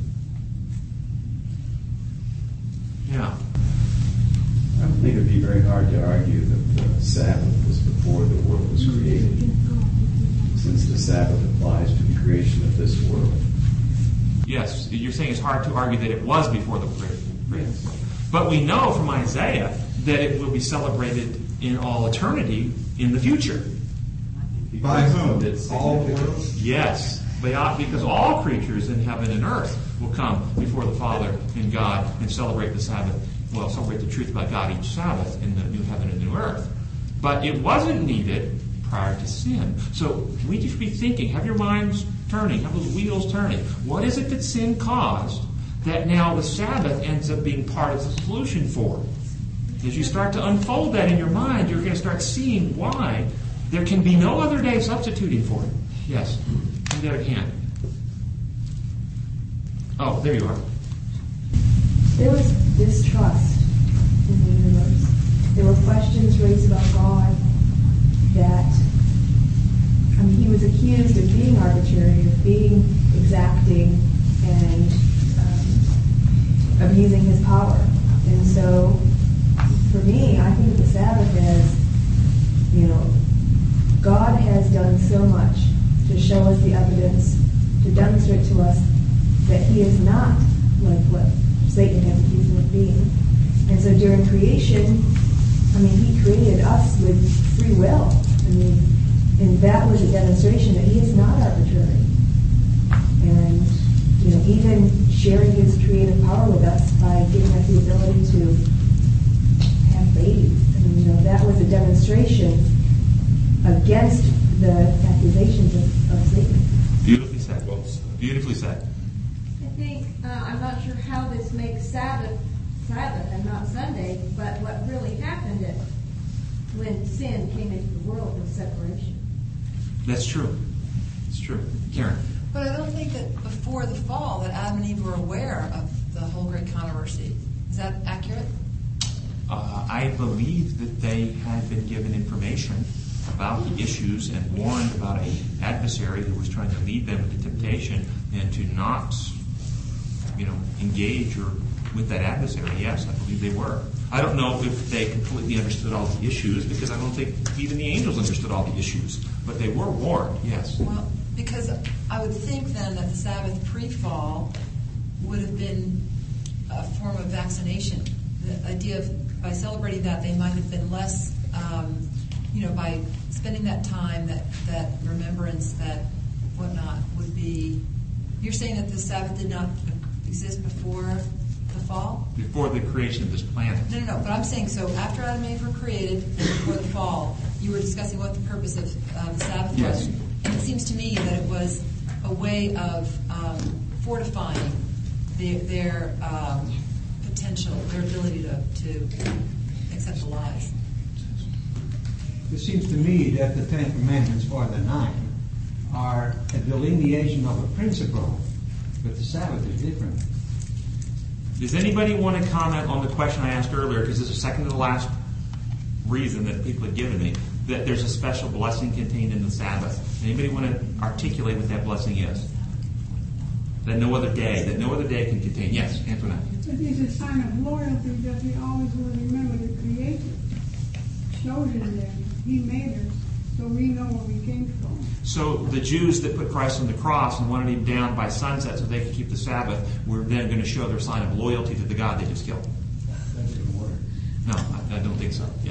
Speaker 2: Yeah.
Speaker 10: I don't think it would be very hard to argue that the Sabbath was before the world was created, since the Sabbath applies to the creation of this world.
Speaker 2: Yes, you're saying it's hard to argue that it was before the creation. But we know from Isaiah that it will be celebrated in all eternity in the future.
Speaker 4: By whom? All the world?
Speaker 2: Yes, because all creatures in heaven and earth will come before the Father and God and celebrate the Sabbath. Well, celebrate the truth about God each Sabbath in the new heaven and new earth. But it wasn't needed prior to sin. So we should be thinking, have your minds turning, have those wheels turning. What is it that sin caused that now the Sabbath ends up being part of the solution for? As you start to unfold that in your mind, you're going to start seeing why there can be no other day substituting for it. Yes, on the other hand. Oh, there you are.
Speaker 17: There was distrust in the universe. There were questions raised about God that, I mean, he was accused of being arbitrary, of being exacting, and um, abusing his power. And so, for me, I think of the Sabbath as, you know, God has done so much to show us the evidence, to demonstrate to us that he is not like what Satan has accused him of being. And so during creation, I mean, he created us with free will. I mean, and that was a demonstration that he is not arbitrary. And, you know, even sharing his creative power with us by giving us the ability to have babies. I mean, you know, that was a demonstration against the accusations of, of Satan.
Speaker 2: Beautifully said. Beautifully said.
Speaker 16: I think, uh, I'm not sure how this makes Sabbath Sabbath and not Sunday, but what really happened is when sin came into the world was separation.
Speaker 2: That's true. It's true. Karen.
Speaker 18: But I don't think that before the fall that Adam and Eve were aware of the whole great controversy. Is that accurate?
Speaker 2: Uh, I believe that they had been given information about the issues and warned about an adversary who was trying to lead them into temptation and to not, you know, engage or with that adversary. Yes, I believe they were. I don't know if they completely understood all the issues because I don't think even the angels understood all the issues, but they were warned. Yes.
Speaker 18: Well, because I would think then that the Sabbath pre-fall would have been a form of vaccination. The idea of by celebrating that they might have been less, um, you know, by spending that time, that that remembrance, that whatnot would be. You're saying that the Sabbath did not exist before the fall?
Speaker 2: Before the creation of this planet.
Speaker 18: No, no, no. But I'm saying so after Adam and Eve were created and before the fall, you were discussing what the purpose of uh, the Sabbath
Speaker 2: yes.
Speaker 18: was. And it seems to me that it was a way of um, fortifying their, their um, potential, their ability to, to accept the lies.
Speaker 7: It seems to me that the Ten Commandments, or the nine, are a delineation of a principle, but the Sabbath is different.
Speaker 2: Does anybody want to comment on the question I asked earlier? Because this is second to the last reason that people have given me, that there's a special blessing contained in the Sabbath. Anybody want to articulate what that blessing is? That no other day, that no other day can contain. Yes, Antoinette.
Speaker 9: It is a sign of loyalty that we always will remember the Creator. Showed it there. He made us, so we know where we came from.
Speaker 2: So the Jews that put Christ on the cross and wanted him down by sunset so they could keep the Sabbath were then going to show their sign of loyalty to the God they just killed. No, I, I don't think so. Yeah.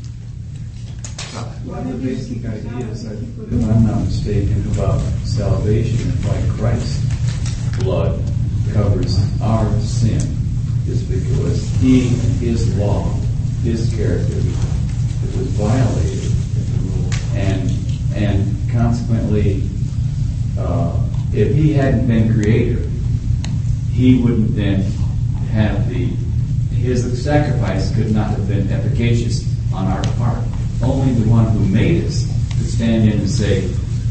Speaker 2: So?
Speaker 10: One of the basic ideas, if I'm not mistaken, about salvation and why Christ's blood covers our sin is because he, his law, his character, it was violated, and and consequently, uh, if he hadn't been creator, he wouldn't then have the his sacrifice could not have been efficacious on our part. Only the one who made us could stand in and say,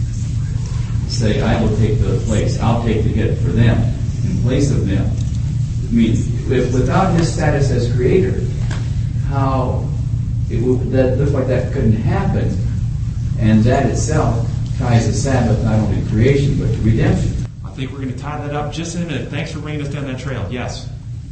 Speaker 10: say, I will take the place, I'll take the hit for them in place of them. I mean, if without his status as creator, how it would, that looks like that couldn't happen, and that itself ties the Sabbath not only to creation but to redemption.
Speaker 2: I think we're going to tie that up just in a minute. Thanks for bringing us down that trail. Yes.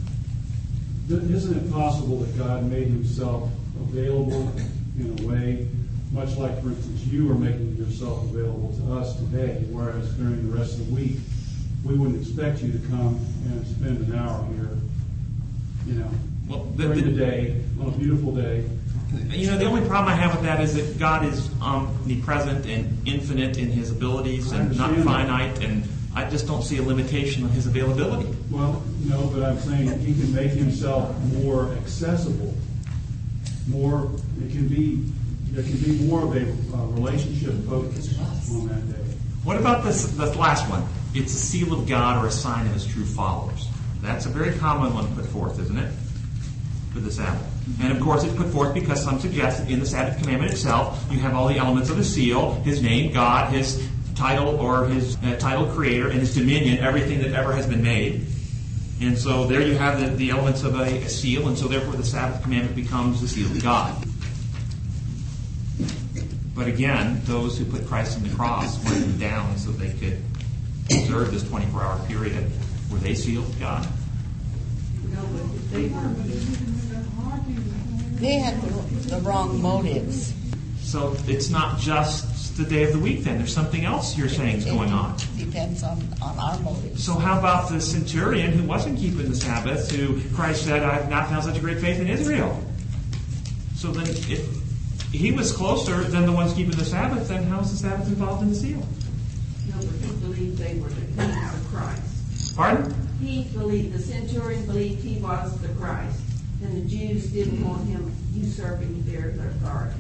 Speaker 19: Isn't it possible that God made himself available in a way, much like, for instance, you are making yourself available to us today, whereas during the rest of the week, we wouldn't expect you to come and spend an hour here, you know, well, the, during the, the day, on a beautiful day.
Speaker 2: You know, the only problem I have with that is that God is omnipresent and infinite in his abilities and not finite, that. and I just don't see a limitation on his availability.
Speaker 19: Well, no, but I'm saying he can make himself more accessible. More, it can be, there can be more of a uh, relationship focus on that day.
Speaker 2: What about this, this last one? It's a seal of God or a sign of his true followers. That's a very common one put forth, isn't it? For the Sabbath. And of course it's put forth because some suggest that in the Sabbath commandment itself you have all the elements of the seal, his name, God, his title or his uh, title creator, and his dominion, everything that ever has been made. And so there you have the, the elements of a, a seal, and so therefore the Sabbath commandment becomes the seal of God. But again, those who put Christ on the cross wanted him down so they could observe this twenty-four hour period. Were they sealed with God?
Speaker 3: No, but they were.
Speaker 8: They had the, the wrong motives.
Speaker 2: So it's not just the day of the week then. There's something else you're saying is going on.
Speaker 8: Depends on, on our motives.
Speaker 2: So how about the centurion who wasn't keeping the Sabbath, who Christ said, I have not found such a great faith in Israel? So then if he was closer than the ones keeping the Sabbath, then how is the Sabbath involved in the seal?
Speaker 13: No, but he believed they were the kings of Christ.
Speaker 2: Pardon?
Speaker 13: He believed, the centurion believed he was the Christ, and the Jews didn't want him usurping their authority.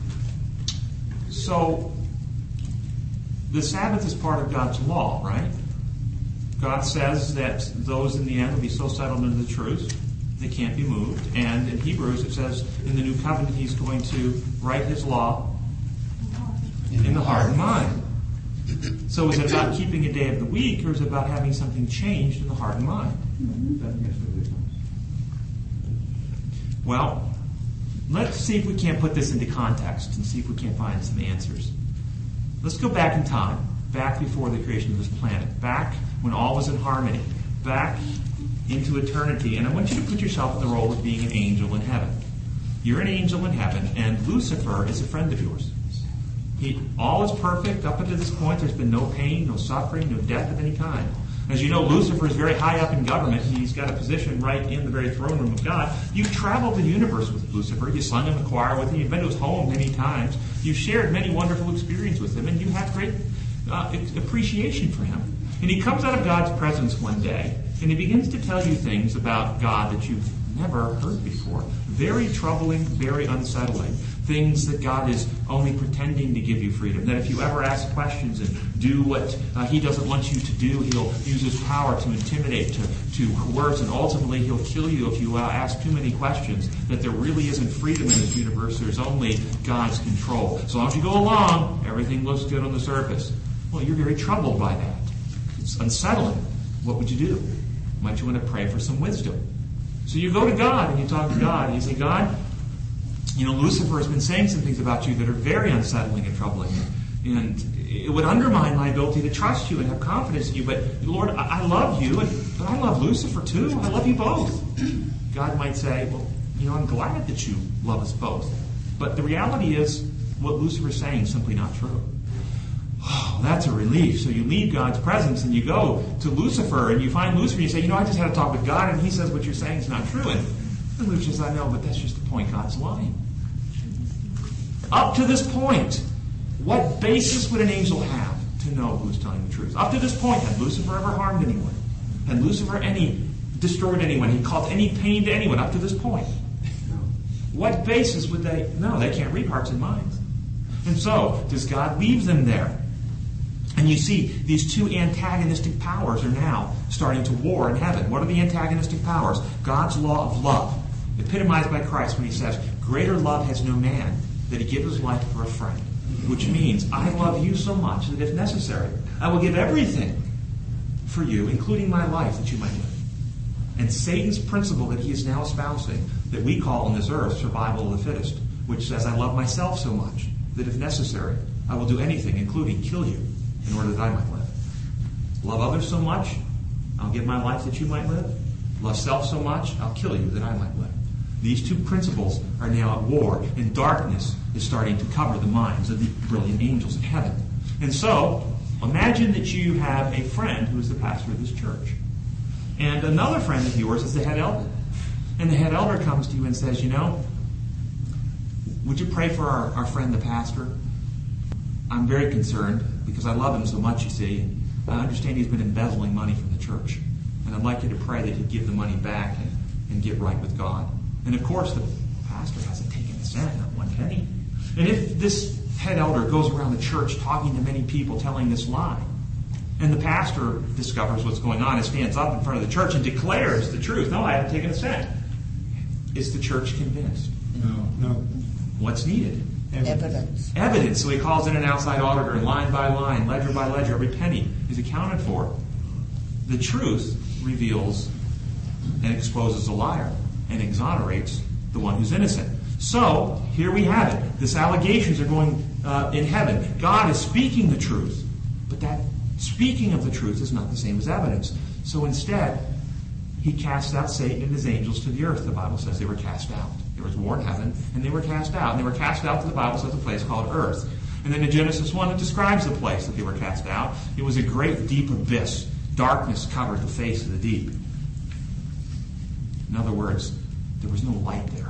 Speaker 2: So the Sabbath is part of God's law, right? God says that those in the end will be so settled into the truth they can't be moved. And in Hebrews it says in the new covenant he's going to write his law in the heart and mind. So is it about keeping a day of the week, or is it about having something changed in the heart and mind? Well, let's see if we can't put this into context and see if we can't find some answers. Let's go back in time, back before the creation of this planet, back when all was in harmony, back into eternity. And I want you to put yourself in the role of being an angel in heaven. You're an angel in heaven, and Lucifer is a friend of yours. He, all is perfect up until this point. There's been no pain, no suffering, no death of any kind. As you know, Lucifer is very high up in government. He's got a position right in the very throne room of God. You've traveled the universe with Lucifer. You sung in the choir with him. You've been to his home many times. You've shared many wonderful experiences with him, and you have great uh, appreciation for him. And he comes out of God's presence one day, and he begins to tell you things about God that you've never heard before. Very troubling, very unsettling. Things that God is only pretending to give you freedom. That if you ever ask questions and do what uh, he doesn't want you to do, he'll use his power to intimidate, to, to coerce, and ultimately he'll kill you if you uh, ask too many questions. That there really isn't freedom in this universe. There's only God's control. As long as you go along, everything looks good on the surface. Well, you're very troubled by that. It's unsettling. What would you do? Might you want to pray for some wisdom? So you go to God and you talk to God and you say, God, you know, Lucifer has been saying some things about you that are very unsettling and troubling. And it would undermine my ability to trust you and have confidence in you. But Lord, I, I love you, and, but I love Lucifer too. I love you both. God might say, well, you know, I'm glad that you love us both. But the reality is, what Lucifer is saying is simply not true. Oh, that's a relief. So you leave God's presence and you go to Lucifer and you find Lucifer and you say, you know, I just had a talk with God and he says what you're saying is not true. And, and Lucifer says, I know, but that's just the point. God's lying. Up to this point, what basis would an angel have to know who's telling the truth? Up to this point, had Lucifer ever harmed anyone? Had Lucifer any destroyed anyone? He caused any pain to anyone up to this point? What basis would they? No, they can't read hearts and minds. And so, does God leave them there? And you see, these two antagonistic powers are now starting to war in heaven. What are the antagonistic powers? God's law of love, epitomized by Christ when he says, greater love has no man that he gives his life for a friend. Which means, I love you so much that if necessary, I will give everything for you, including my life, that you might live. And Satan's principle that he is now espousing, that we call on this earth survival of the fittest, which says, I love myself so much that if necessary, I will do anything, including kill you, in order that I might live. Love others so much, I'll give my life that you might live. Love self so much, I'll kill you that I might live. These two principles are now at war, and darkness is starting to cover the minds of the brilliant angels in heaven. And so, imagine that you have a friend who is the pastor of this church. And another friend of yours is the head elder. And the head elder comes to you and says, you know, would you pray for our, our friend the pastor? I'm very concerned because I love him so much, you see. I understand he's been embezzling money from the church. And I'd like you to pray that he'd give the money back and, and get right with God. And of course, the pastor hasn't taken a cent, not one penny. And if this head elder goes around the church talking to many people, telling this lie, and the pastor discovers what's going on and stands up in front of the church and declares the truth, no, I haven't taken a cent, is the church convinced?
Speaker 4: No. No.
Speaker 2: What's needed?
Speaker 8: Evidence.
Speaker 2: Evidence. So he calls in an outside auditor, and line by line, ledger by ledger, every penny is accounted for. The truth reveals and exposes a liar and exonerates the one who's innocent. So, here we have it. These allegations are going uh, in heaven. God is speaking the truth, but that speaking of the truth is not the same as evidence. So instead, he casts out Satan and his angels to the earth. The Bible says they were cast out. There was war in heaven, and they were cast out. And they were cast out to the Bible says a place called earth. And then in Genesis one, it describes the place that they were cast out. It was a great deep abyss. Darkness covered the face of the deep. In other words, there was no light there.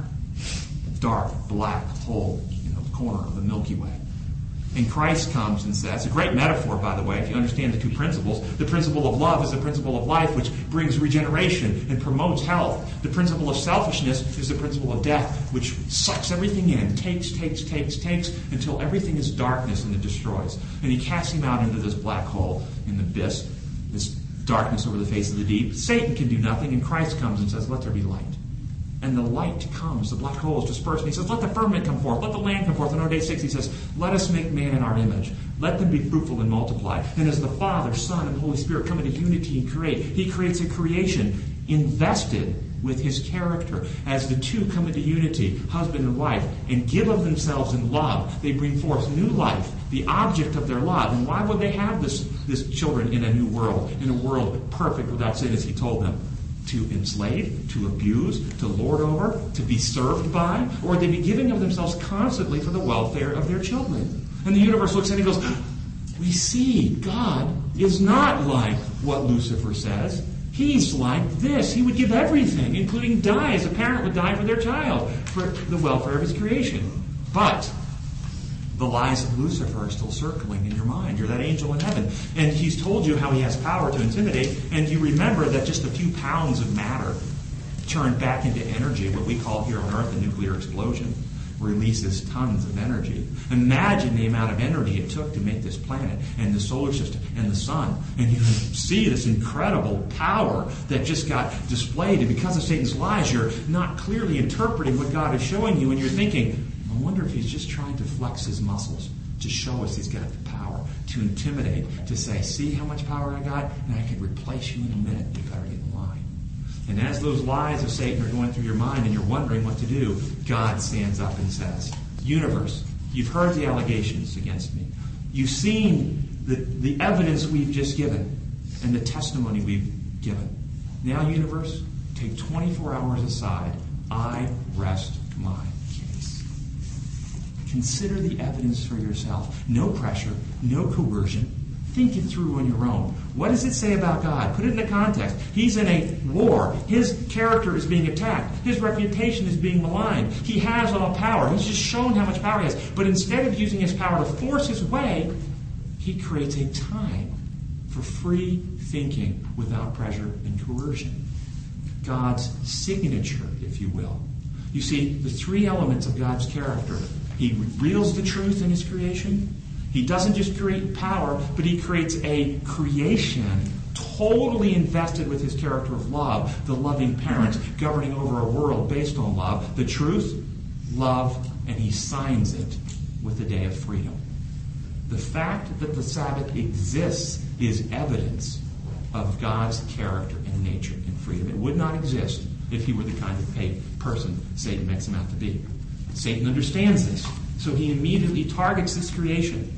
Speaker 2: Dark, black hole, you know, corner of the Milky Way. And Christ comes and says, a great metaphor, by the way, if you understand the two principles. The principle of love is the principle of life, which brings regeneration and promotes health. The principle of selfishness is the principle of death, which sucks everything in, takes, takes, takes, takes, until everything is darkness and it destroys. And he casts him out into this black hole in the abyss, this darkness over the face of the deep. Satan can do nothing, and Christ comes and says, let there be light. And the light comes, the black hole is dispersed, and he says, let the firmament come forth, let the land come forth. And on day six he says, let us make man in our image. Let them be fruitful and multiply. And as the Father, Son, and Holy Spirit come into unity and create, he creates a creation invested with his character. As the two come into unity, husband and wife, and give of themselves in love, they bring forth new life, the object of their love. And why would they have this, this children in a new world, in a world perfect without sin, as he told them? To enslave, to abuse, to lord over, to be served by, or would they be giving of themselves constantly for the welfare of their children? And the universe looks at it and goes, we see God is not like what Lucifer says. He's like this. He would give everything, including die, as a parent would die for their child, for the welfare of his creation. But the lies of Lucifer are still circling in your mind. You're that angel in heaven. And he's told you how he has power to intimidate. And you remember that just a few pounds of matter turned back into energy, what we call here on Earth a nuclear explosion, releases tons of energy. Imagine the amount of energy it took to make this planet and the solar system and the sun. And you can see this incredible power that just got displayed. And because of Satan's lies, you're not clearly interpreting what God is showing you. And you're thinking, I wonder if he's just trying to flex his muscles to show us he's got the power to intimidate, to say, see how much power I got? And I could replace you in a minute. You better get in line. And as those lies of Satan are going through your mind and you're wondering what to do, God stands up and says, universe, you've heard the allegations against me. You've seen the, the evidence we've just given and the testimony we've given. Now, universe, take twenty-four hours aside. I rest my case. Consider the evidence for yourself. No pressure, no coercion. Think it through on your own. What does it say about God? Put it in the context. He's in a war. His character is being attacked. His reputation is being maligned. He has all power. He's just shown how much power he has. But instead of using his power to force his way, he creates a time for free thinking without pressure and coercion. God's signature, if you will. You see, the three elements of God's character. He reveals the truth in his creation. He doesn't just create power, but he creates a creation totally invested with his character of love, the loving parent governing over a world based on love, the truth, love, and he signs it with the day of freedom. The fact that the Sabbath exists is evidence of God's character and nature and freedom. It would not exist if he were the kind of paid person Satan makes him out to be. Satan understands this, so he immediately targets this creation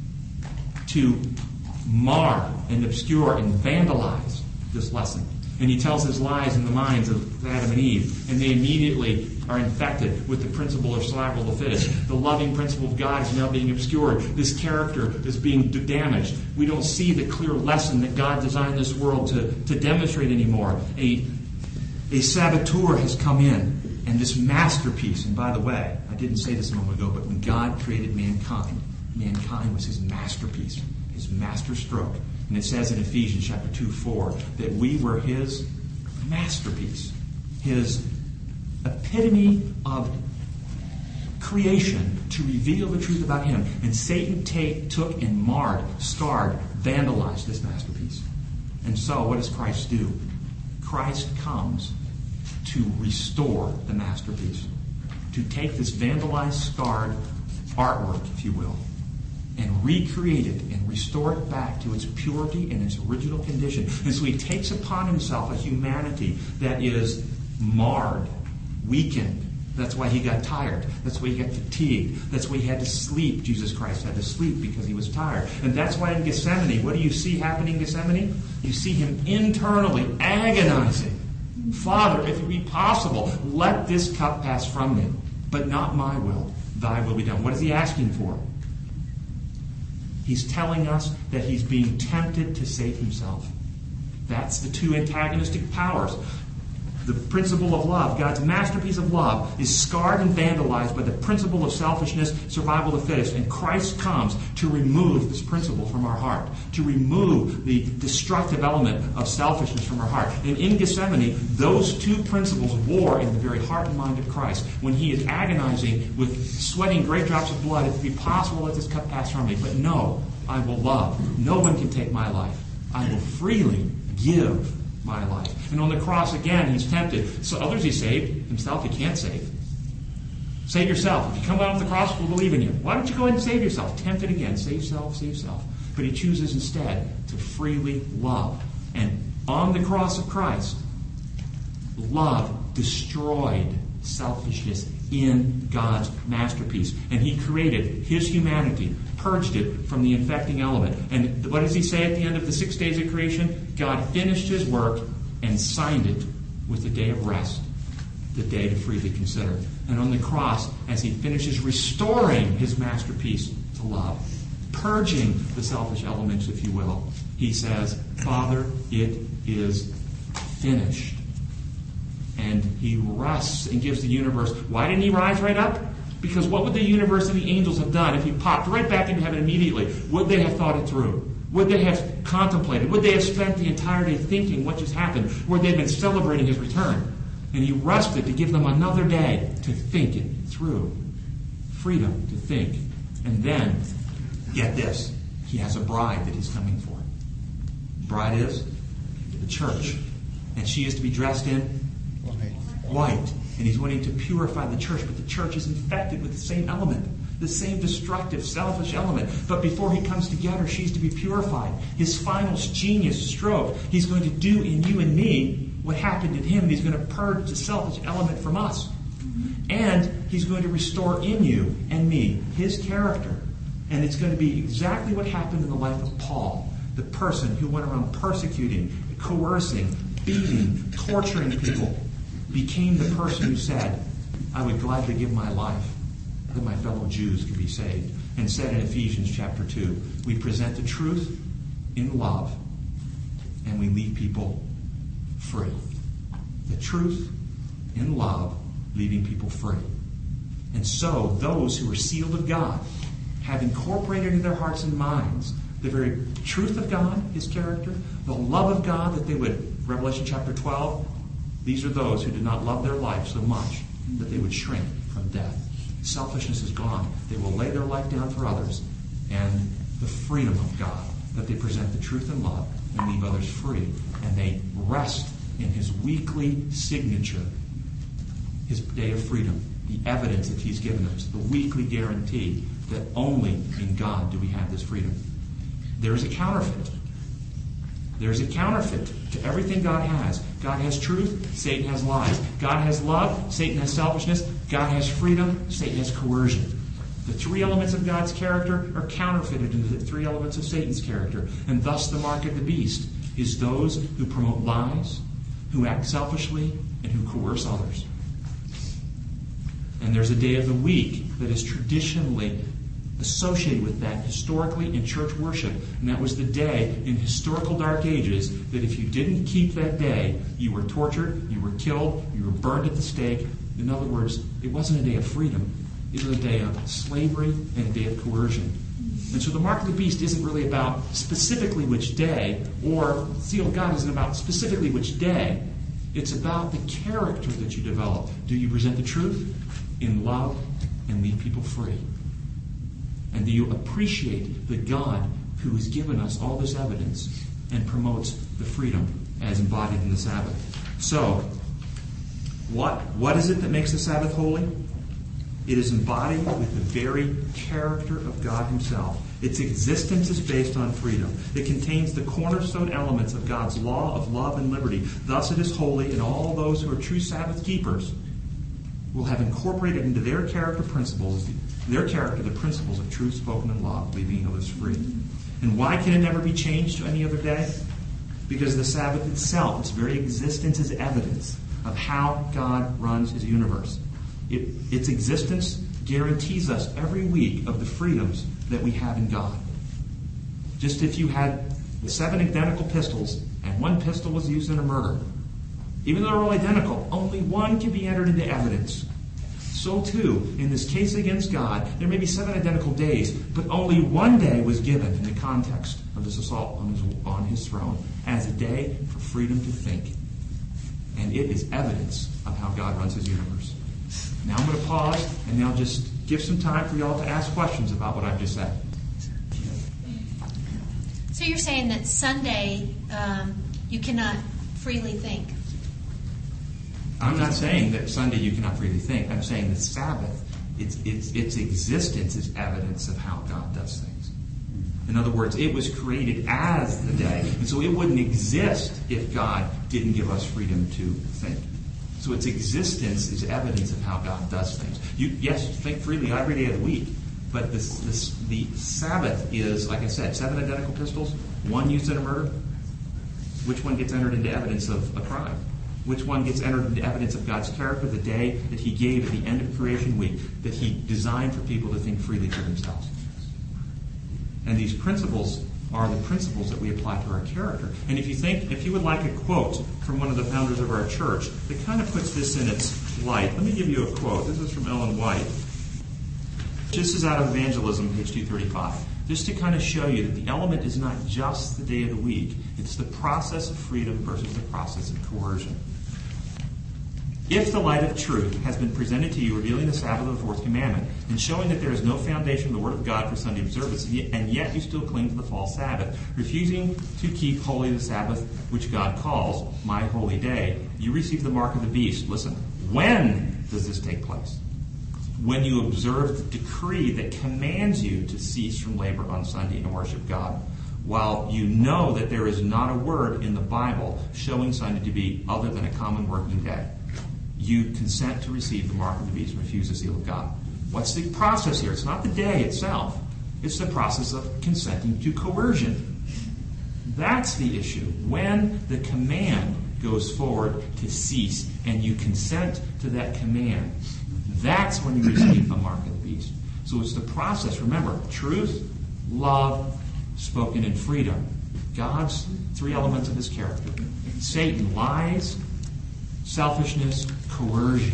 Speaker 2: to mar and obscure and vandalize this lesson. And he tells his lies in the minds of Adam and Eve, and they immediately are infected with the principle of survival of the fittest. The loving principle of God is now being obscured. This character is being damaged. We don't see the clear lesson that God designed this world to, to demonstrate anymore. A, a saboteur has come in, and this masterpiece, and by the way, I didn't say this a moment ago, but when God created mankind, mankind was his masterpiece, his master stroke. And it says in Ephesians chapter two, four, that we were his masterpiece, his epitome of creation to reveal the truth about him. And Satan take, took and marred, scarred, vandalized this masterpiece. And so what does Christ do? Christ comes to restore the masterpiece, to take this vandalized, scarred artwork, if you will, and recreate it and restore it back to its purity and its original condition. And so he takes upon himself a humanity that is marred, weakened. That's why he got tired. That's why he got fatigued. That's why he had to sleep. Jesus Christ had to sleep because he was tired. And that's why in Gethsemane, what do you see happening in Gethsemane? You see him internally agonizing. Father, if it be possible, let this cup pass from me. But not my will. Thy will be done. What is he asking for? He's telling us that he's being tempted to save himself. That's the two antagonistic powers. The principle of love, God's masterpiece of love, is scarred and vandalized by the principle of selfishness, survival of the fittest. And Christ comes to remove this principle from our heart, to remove the destructive element of selfishness from our heart. And in Gethsemane, those two principles war in the very heart and mind of Christ. When he is agonizing with sweating great drops of blood, if it be possible, let this cup pass from me. But no, I will love. No one can take my life. I will freely give my life. And on the cross again, he's tempted. So others he saved. Himself he can't save. Save yourself. If you come out of the cross, we'll believe in you. Why don't you go ahead and save yourself? Tempted again. Save self, save self. But he chooses instead to freely love. And on the cross of Christ, love destroyed selfishness in God's masterpiece. And he created his humanity, purged it from the infecting element. And what does he say at the end of the six days of creation? God finished his work and signed it with the day of rest, the day to freely consider. And on the cross, as he finishes restoring his masterpiece to love, purging the selfish elements, if you will, he says, Father, it is finished. And he rests and gives the universe. Why didn't he rise right up? Because what would the universe and the angels have done if he popped right back into heaven immediately? Would they have thought it through? Would they have contemplated? Would they have spent the entire day thinking what just happened? Would they have been celebrating his return? And he rested to give them another day to think it through. Freedom to think. And then, get this, he has a bride that he's coming for. The bride is the church. And she is to be dressed in white. And he's wanting to purify the church, but the church is infected with the same element, the same destructive, selfish element. But before he comes together, she's to be purified. His final genius stroke he's going to do in you and me what happened in him. He's going to purge the selfish element from us. And he's going to restore in you and me his character. And it's going to be exactly what happened in the life of Paul, the person who went around persecuting, coercing, beating, torturing people, became the person who said, I would gladly give my life that my fellow Jews could be saved. And said in Ephesians chapter two, we present the truth in love and we leave people free. The truth in love, leaving people free. And so those who are sealed of God have incorporated into their hearts and minds the very truth of God, his character, the love of God that they would, Revelation chapter twelve, these are those who did not love their life so much that they would shrink from death. Selfishness is gone. They will lay their life down for others. And the freedom of God, that they present the truth and love and leave others free. And they rest in his weekly signature, his day of freedom, the evidence that he's given us, the weekly guarantee that only in God do we have this freedom. There is a counterfeit. There is a counterfeit to everything God has. God has truth, Satan has lies. God has love, Satan has selfishness. God has freedom, Satan has coercion. The three elements of God's character are counterfeited into the three elements of Satan's character. And thus the mark of the beast is those who promote lies, who act selfishly, and who coerce others. And there's a day of the week that is traditionally associated with that historically in church worship. And that was the day in historical dark ages that if you didn't keep that day, you were tortured, you were killed, you were burned at the stake. In other words, it wasn't a day of freedom. It was a day of slavery and a day of coercion. And so the mark of the beast isn't really about specifically which day, or seal of God isn't about specifically which day. It's about the character that you develop. Do you present the truth in love and leave people free? And do you appreciate the God who has given us all this evidence and promotes the freedom as embodied in the Sabbath? So, what what is it that makes the Sabbath holy? It is embodied with the very character of God himself. Its existence is based on freedom. It contains the cornerstone elements of God's law of love and liberty. Thus it is holy, and all those who are true Sabbath keepers will have incorporated into their character principles, their character, the principles of truth spoken in love, leaving others free. And why can it never be changed to any other day? Because the Sabbath itself, its very existence, is evidence of how God runs his universe. It, its existence guarantees us every week of the freedoms that we have in God. Just if you had seven identical pistols and one pistol was used in a murder, even though they're all identical, only one can be entered into evidence. So too, in this case against God, there may be seven identical days, but only one day was given in the context of this assault on his, on his throne as a day for freedom to think. And it is evidence of how God runs his universe. Now I'm going to pause and now just give some time for y'all to ask questions about what I've just said.
Speaker 20: So you're saying that Sunday um, you cannot freely think?
Speaker 2: I'm not saying that Sunday you cannot freely think. I'm saying the Sabbath, its, its, its existence is evidence of how God does things. In other words, it was created as the day, and so it wouldn't exist if God didn't give us freedom to think. So its existence is evidence of how God does things. You, yes, think freely every day of the week, but this, this, the Sabbath is, like I said, seven identical pistols, one used in a murder. Which one gets entered into evidence of a crime? Which one gets entered into evidence of God's character, the day that he gave at the end of creation week, that he designed for people to think freely for themselves? And these principles are the principles that we apply to our character. And if you think, if you would like a quote from one of the founders of our church that kind of puts this in its light, let me give you a quote. This is from Ellen White. This is out of Evangelism, page two thirty-five. Just to kind of show you that the element is not just the day of the week. It's the process of freedom versus the process of coercion. If the light of truth has been presented to you, revealing the Sabbath of the fourth commandment, and showing that there is no foundation in the Word of God for Sunday observance, and yet you still cling to the false Sabbath, refusing to keep holy the Sabbath which God calls my holy day, you receive the mark of the beast. Listen, when does this take place? When you observe the decree that commands you to cease from labor on Sunday and worship God. while you know that there is not a word in the Bible showing Sunday to be other than a common working day, you consent to receive the mark of the beast and refuse the seal of God. What's the process here? It's not the day itself. It's the process of consenting to coercion. That's the issue. When the command goes forward to cease and you consent to that command, that's when you receive the mark of the beast. So it's the process. Remember, truth, love, spoken in freedom. God's three elements of his character. Satan, lies, selfishness, coercion.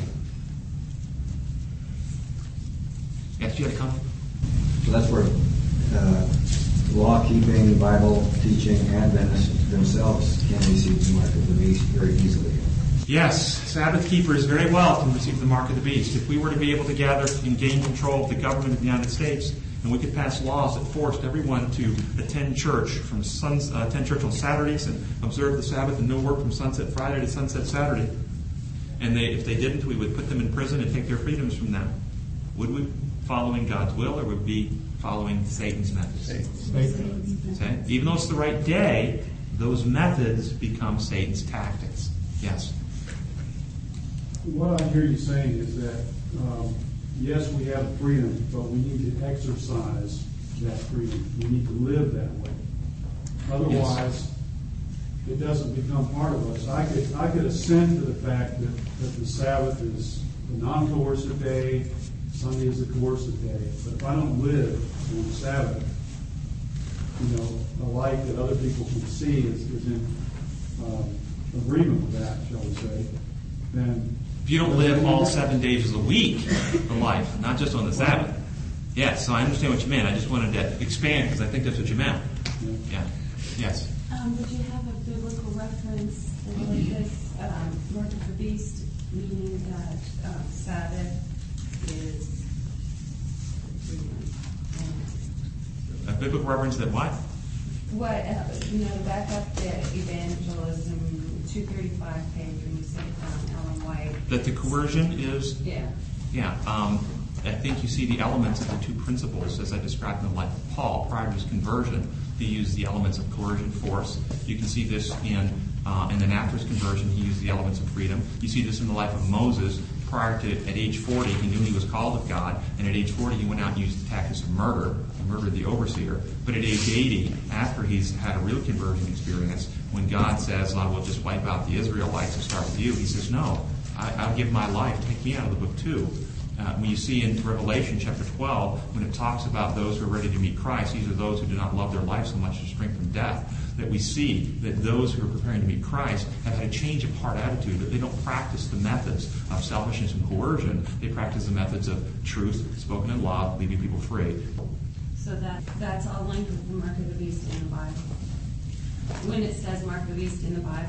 Speaker 2: Yes, you had a comment?
Speaker 6: So that's where uh, law-keeping, Bible teaching, Adventists themselves can receive the mark of the beast very easily.
Speaker 2: Yes, Sabbath keepers very well can receive the mark of the beast. If we were to be able to gather and gain control of the government of the United States, and we could pass laws that forced everyone to attend church from sun, uh, attend church on Saturdays and observe the Sabbath and no work from sunset Friday to sunset Saturday, and they, if they didn't, we would put them in prison and take their freedoms from them. Would we be following God's will, or would we be following Satan's methods?
Speaker 19: Satan.
Speaker 2: Okay? Even though it's the right day, those methods become Satan's tactics. Yes?
Speaker 19: What I hear you saying is that, um, yes, we have freedom, but we need to exercise that freedom. We need to live that way. Otherwise, yes. It doesn't become part of us. I could I could assent to the fact that, that the Sabbath is a non-coercive day, Sunday is a coercive day. But if I don't live on the Sabbath, you know, a light that other people can see is, is in um, agreement with that, shall we say, then...
Speaker 2: If you don't live all seven days of the week of life, not just on the Sabbath. Yes, so I understand what you meant. I just wanted to expand because I think that's what you meant. Yeah. Yes?
Speaker 16: Um, would you have a biblical reference for this um, mark of the beast, meaning that uh, Sabbath is...
Speaker 2: A biblical reference that what?
Speaker 16: What, uh, you know, back up the evangelism two thirty-five page when you say um, Ellen White.
Speaker 2: That the coercion is?
Speaker 16: Yeah.
Speaker 2: Yeah. Um, I think you see the elements of the two principles as I described in the life of Paul. Prior to his conversion, he used the elements of coercion, force. You can see this in, uh, and then after his conversion, he used the elements of freedom. You see this in the life of Moses. Prior to, at age forty, he knew he was called of God, and at age forty, he went out and used the tactics of murder. He murdered the overseer. But at age eighty, after he's had a real conversion experience, when God says, I will just wipe out the Israelites and start with you, he says, no, I, I'll give my life. Take me out of the book too. Uh, when you see in Revelation chapter twelve, when it talks about those who are ready to meet Christ, these are those who do not love their life so much to shrink from death, that we see that those who are preparing to meet Christ have had a change of heart attitude, that they don't practice the methods of selfishness and coercion. They practice the methods of truth, spoken in love, leaving people free.
Speaker 16: So that that's all linked with the mark of the beast in the Bible. When it says mark of the beast in the Bible.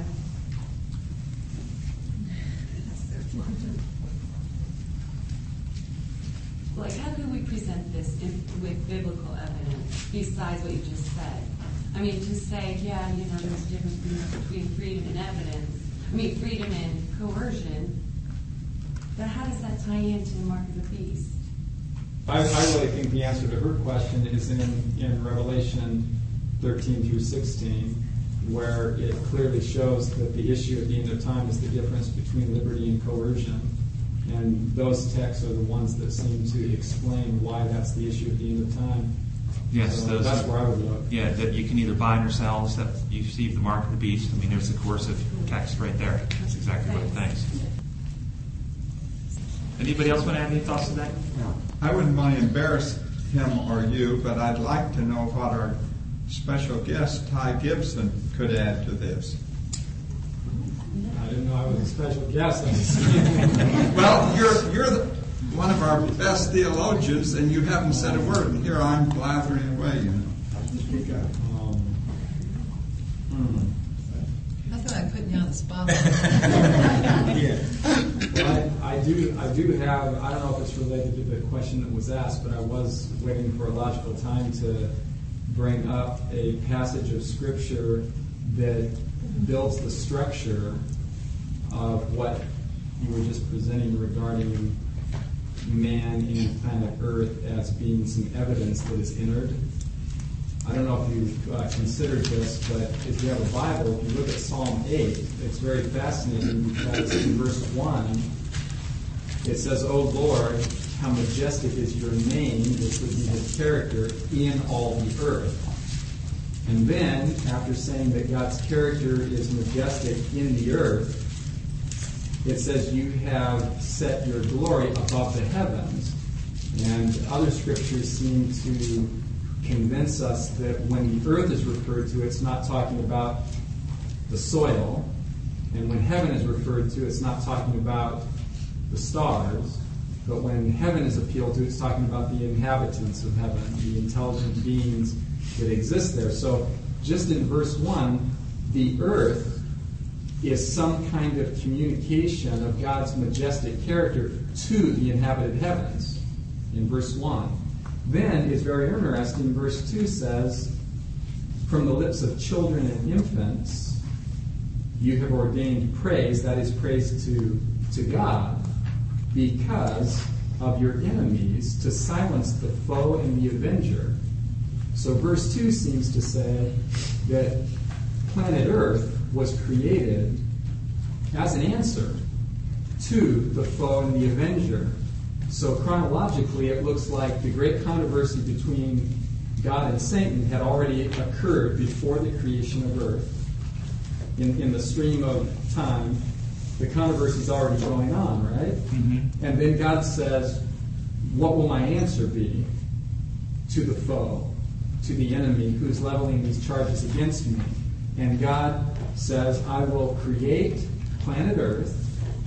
Speaker 16: Like, how could we present this in, with biblical evidence besides what you just said? I mean, to say, yeah, you know, there's a difference between freedom and evidence. I mean, freedom and coercion. But how does that tie into the mark of the beast?
Speaker 21: I, I really think the answer to her question is in, in Revelation thirteen through sixteen, where it clearly shows that the issue at the end of time is the difference between liberty and coercion. And those texts are the ones that seem to explain why that's the issue at the end of time.
Speaker 2: Yes,
Speaker 21: so
Speaker 2: those,
Speaker 21: that's where I would look.
Speaker 2: Yeah, that you can either bind or sell, except you receive the mark of the beast. I mean, there's the coercive text right there. That's exactly what it thinks. Anybody else want to add any thoughts to that?
Speaker 4: No. I wouldn't want to embarrass him or you, but I'd like to know what our special guest, Ty Gibson, could add to this.
Speaker 21: I didn't know I was a special guest.
Speaker 4: Well, you're you're the, one of our best theologians, and you haven't said a word. And here I'm blathering away, you know.
Speaker 21: Um,
Speaker 18: hmm. That's what I'm putting you on the spot.
Speaker 21: Yeah. Well, I, I do. I do have. I don't know if it's related to the question that was asked, but I was waiting for a logical time to bring up a passage of Scripture that builds the structure of what you were just presenting regarding man and planet Earth as being some evidence that is entered. I don't know if you've uh, considered this, but if you have a Bible, if you look at Psalm eight, it's very fascinating because in verse one, it says, "O Lord, how majestic is your name," which would be his character, "in all the earth." And then, after saying that God's character is majestic in the earth, it says, "You have set your glory above the heavens." And other scriptures seem to convince us that when the earth is referred to, it's not talking about the soil. And when heaven is referred to, it's not talking about the stars. But when heaven is appealed to, it's talking about the inhabitants of heaven, the intelligent beings that exist there. So just in verse one, the earth is some kind of communication of God's majestic character to the inhabited heavens in verse one. Then it's very interesting, verse two says, "From the lips of children and infants you have ordained praise," that is praise to, to God, "because of your enemies, to silence the foe and the avenger." So verse two seems to say that planet Earth was created as an answer to the foe and the avenger. So chronologically, it looks like the great controversy between God and Satan had already occurred before the creation of Earth. In, in the stream of time, the controversy is already going on, right? Mm-hmm. And then God says, "What will my answer be to the foe, to the enemy who's leveling these charges against me?" And God says, "I will create planet Earth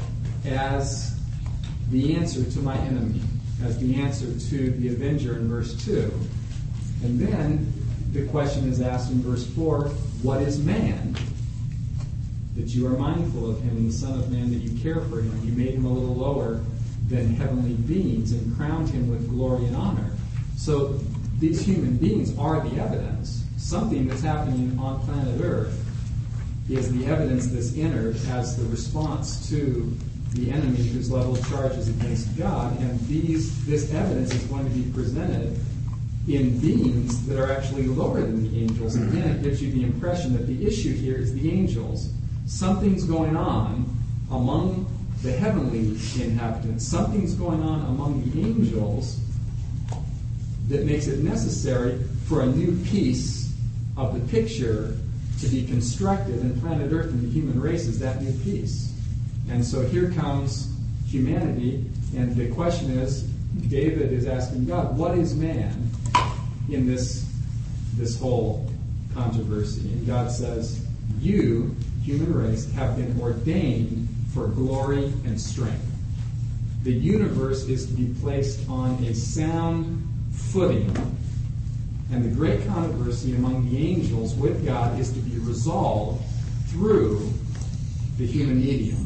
Speaker 21: as the answer to my enemy, as the answer to the avenger," in verse two. And then the question is asked in verse four, "What is man? That you are mindful of him, and the Son of Man, that you care for him. You made him a little lower than heavenly beings and crowned him with glory and honor." So these human beings are the evidence. Something that's happening on planet Earth is the evidence that's entered as the response to the enemy who's leveled charges against God. And these this evidence is going to be presented in beings that are actually lower than the angels. And again, it gives you the impression that the issue here is the angels. Something's going on among the heavenly inhabitants. Something's going on among the angels that makes it necessary for a new piece of the picture to be constructed, and planet Earth and the human race is that new piece. And so here comes humanity, and the question is, David is asking God, what is man in this, this whole controversy? And God says, you, human race, have been ordained for glory and strength. The universe is to be placed on a sound footing, and the great controversy among the angels with God is to be resolved through the human medium.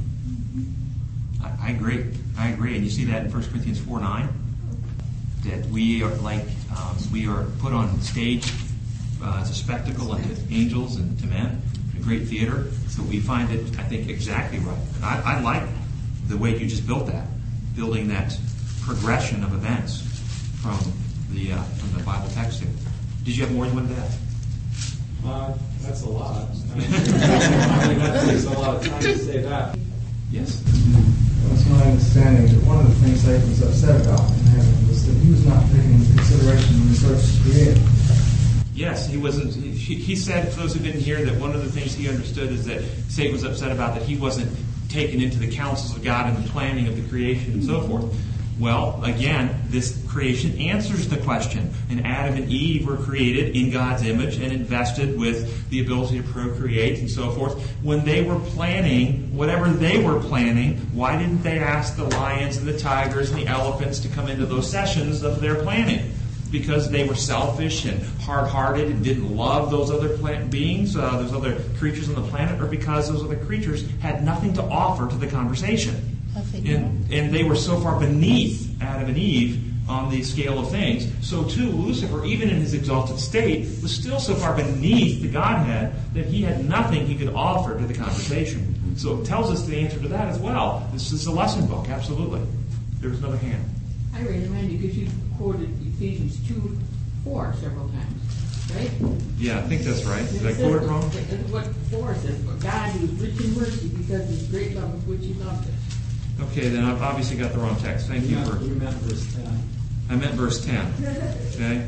Speaker 2: I agree. I agree. And you see that in First Corinthians four nine, that we are like, um, we are put on stage uh, as a spectacle unto angels and to men, a great theater. So we find it, I think, exactly right. And I, I like the way you just built that, building that progression of events from the uh, from the Bible text here. Did you have more than one to that?
Speaker 21: Uh, that's a lot. I mean, I mean, that takes a lot of time to say that.
Speaker 2: Yes.
Speaker 1: That's my understanding that one of the things Satan was upset about in heaven was that he was not taken into consideration when the earth was created.
Speaker 2: Yes, he wasn't. He, he said, for those who didn't hear, that one of the things he understood is that Satan was upset about that he wasn't taken into the counsels of God and the planning of the creation and so forth. Well, again, this creation answers the question. And Adam and Eve were created in God's image and invested with the ability to procreate and so forth. When they were planning, whatever they were planning, why didn't they ask the lions and the tigers and the elephants to come into those sessions of their planning? Because they were selfish and hard-hearted and didn't love those other plant beings, uh, those other creatures on the planet, or because those other creatures had nothing to offer to the conversation. And, and they were so far beneath Adam and Eve on the scale of things. So too, Lucifer, even in his exalted state, was still so far beneath the Godhead that he had nothing he could offer to the conversation. So it tells us the answer to that as well. This is a lesson book, absolutely. There's another hand.
Speaker 3: I raised my hand because you quoted Ephesians two four several times, right?
Speaker 2: Yeah, I think that's right. Did I quote it wrong?
Speaker 3: That's what four says. But God, who is rich in mercy, because of His great love with which He loved us.
Speaker 2: Okay, then I've obviously got the wrong text. Thank you for.
Speaker 21: You meant verse ten.
Speaker 2: I meant verse ten. Okay.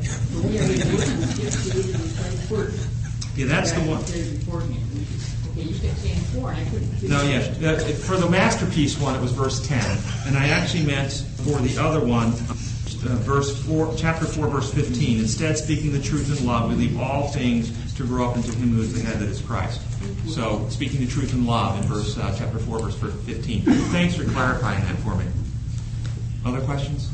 Speaker 2: Yeah, that's the one.
Speaker 3: Okay, you kept saying four, and I couldn't.
Speaker 2: No, yeah. Uh, For the masterpiece one, it was verse ten, and I actually meant for the other one, uh, verse four, chapter four, verse fifteen. Instead, speaking the truth in love, we leave all things to grow up into Him who is the head, that is Christ. So, speaking the truth in love in verse uh, chapter four, verse fifteen. Thanks for clarifying that for me. Other questions?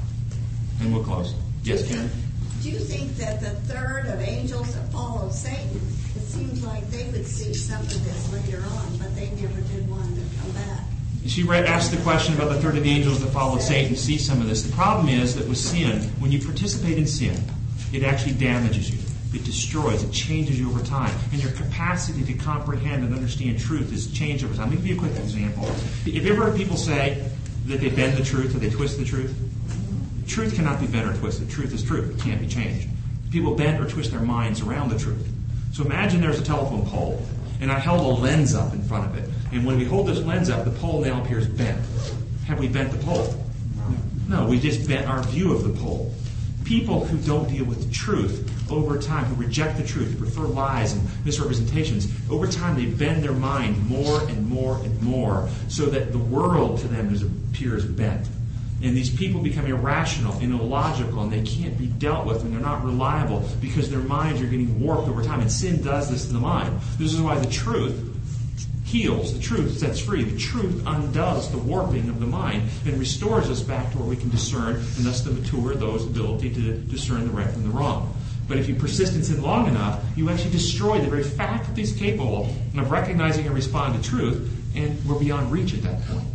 Speaker 2: And we'll close. Yes, Karen?
Speaker 11: Do you think that the third of angels that follow Satan, it seems like they would see some of this later on, but they never did want to come back?
Speaker 2: She read, asked the question about the third of the angels that followed Satan, see some of this. The problem is that with sin, when you participate in sin, it actually damages you. It destroys, it changes you over time. And your capacity to comprehend and understand truth is changed over time. Let me give you a quick example. Have you ever heard people say that they bend the truth or they twist the truth? Truth cannot be bent or twisted. Truth is truth. It can't be changed. People bend or twist their minds around the truth. So imagine there's a telephone pole, and I held a lens up in front of it. And when we hold this lens up, the pole now appears bent. Have we bent the pole? No, we just bent our view of the pole. People who don't deal with the truth over time, who reject the truth, who prefer lies and misrepresentations, over time they bend their mind more and more and more so that the world to them appears bent. And these people become irrational and illogical, and they can't be dealt with, and they're not reliable because their minds are getting warped over time. And sin does this to the mind. This is why the truth heals. The truth sets free. The truth undoes the warping of the mind and restores us back to where we can discern, and thus to mature those ability to discern the right from the wrong. But if you persist in sin long enough, you actually destroy the very faculties capable of recognizing and responding to truth, and we're beyond reach at that point.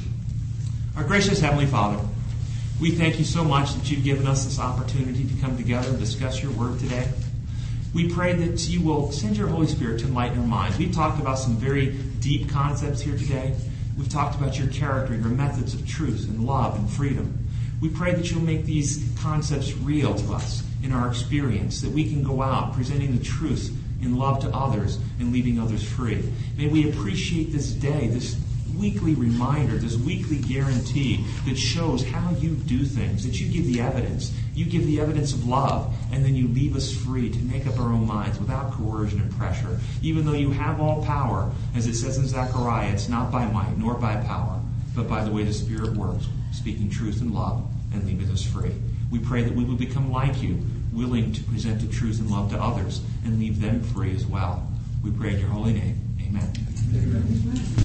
Speaker 2: Our gracious Heavenly Father, we thank you so much that you've given us this opportunity to come together and discuss your word today. We pray that you will send your Holy Spirit to enlighten our minds. We've talked about some very deep concepts here today. We've talked about your character, your methods of truth and love and freedom. We pray that you'll make these concepts real to us in our experience, that we can go out presenting the truth in love to others and leaving others free. May we appreciate this day, this weekly reminder, this weekly guarantee that shows how you do things, that you give the evidence. You give the evidence of love, and then you leave us free to make up our own minds without coercion and pressure. Even though you have all power, as it says in Zechariah, it's not by might nor by power, but by the way the Spirit works, speaking truth and love and leaving us free. We pray that we will become like you, willing to present the truth and love to others and leave them free as well. We pray in your holy name. Amen. Amen.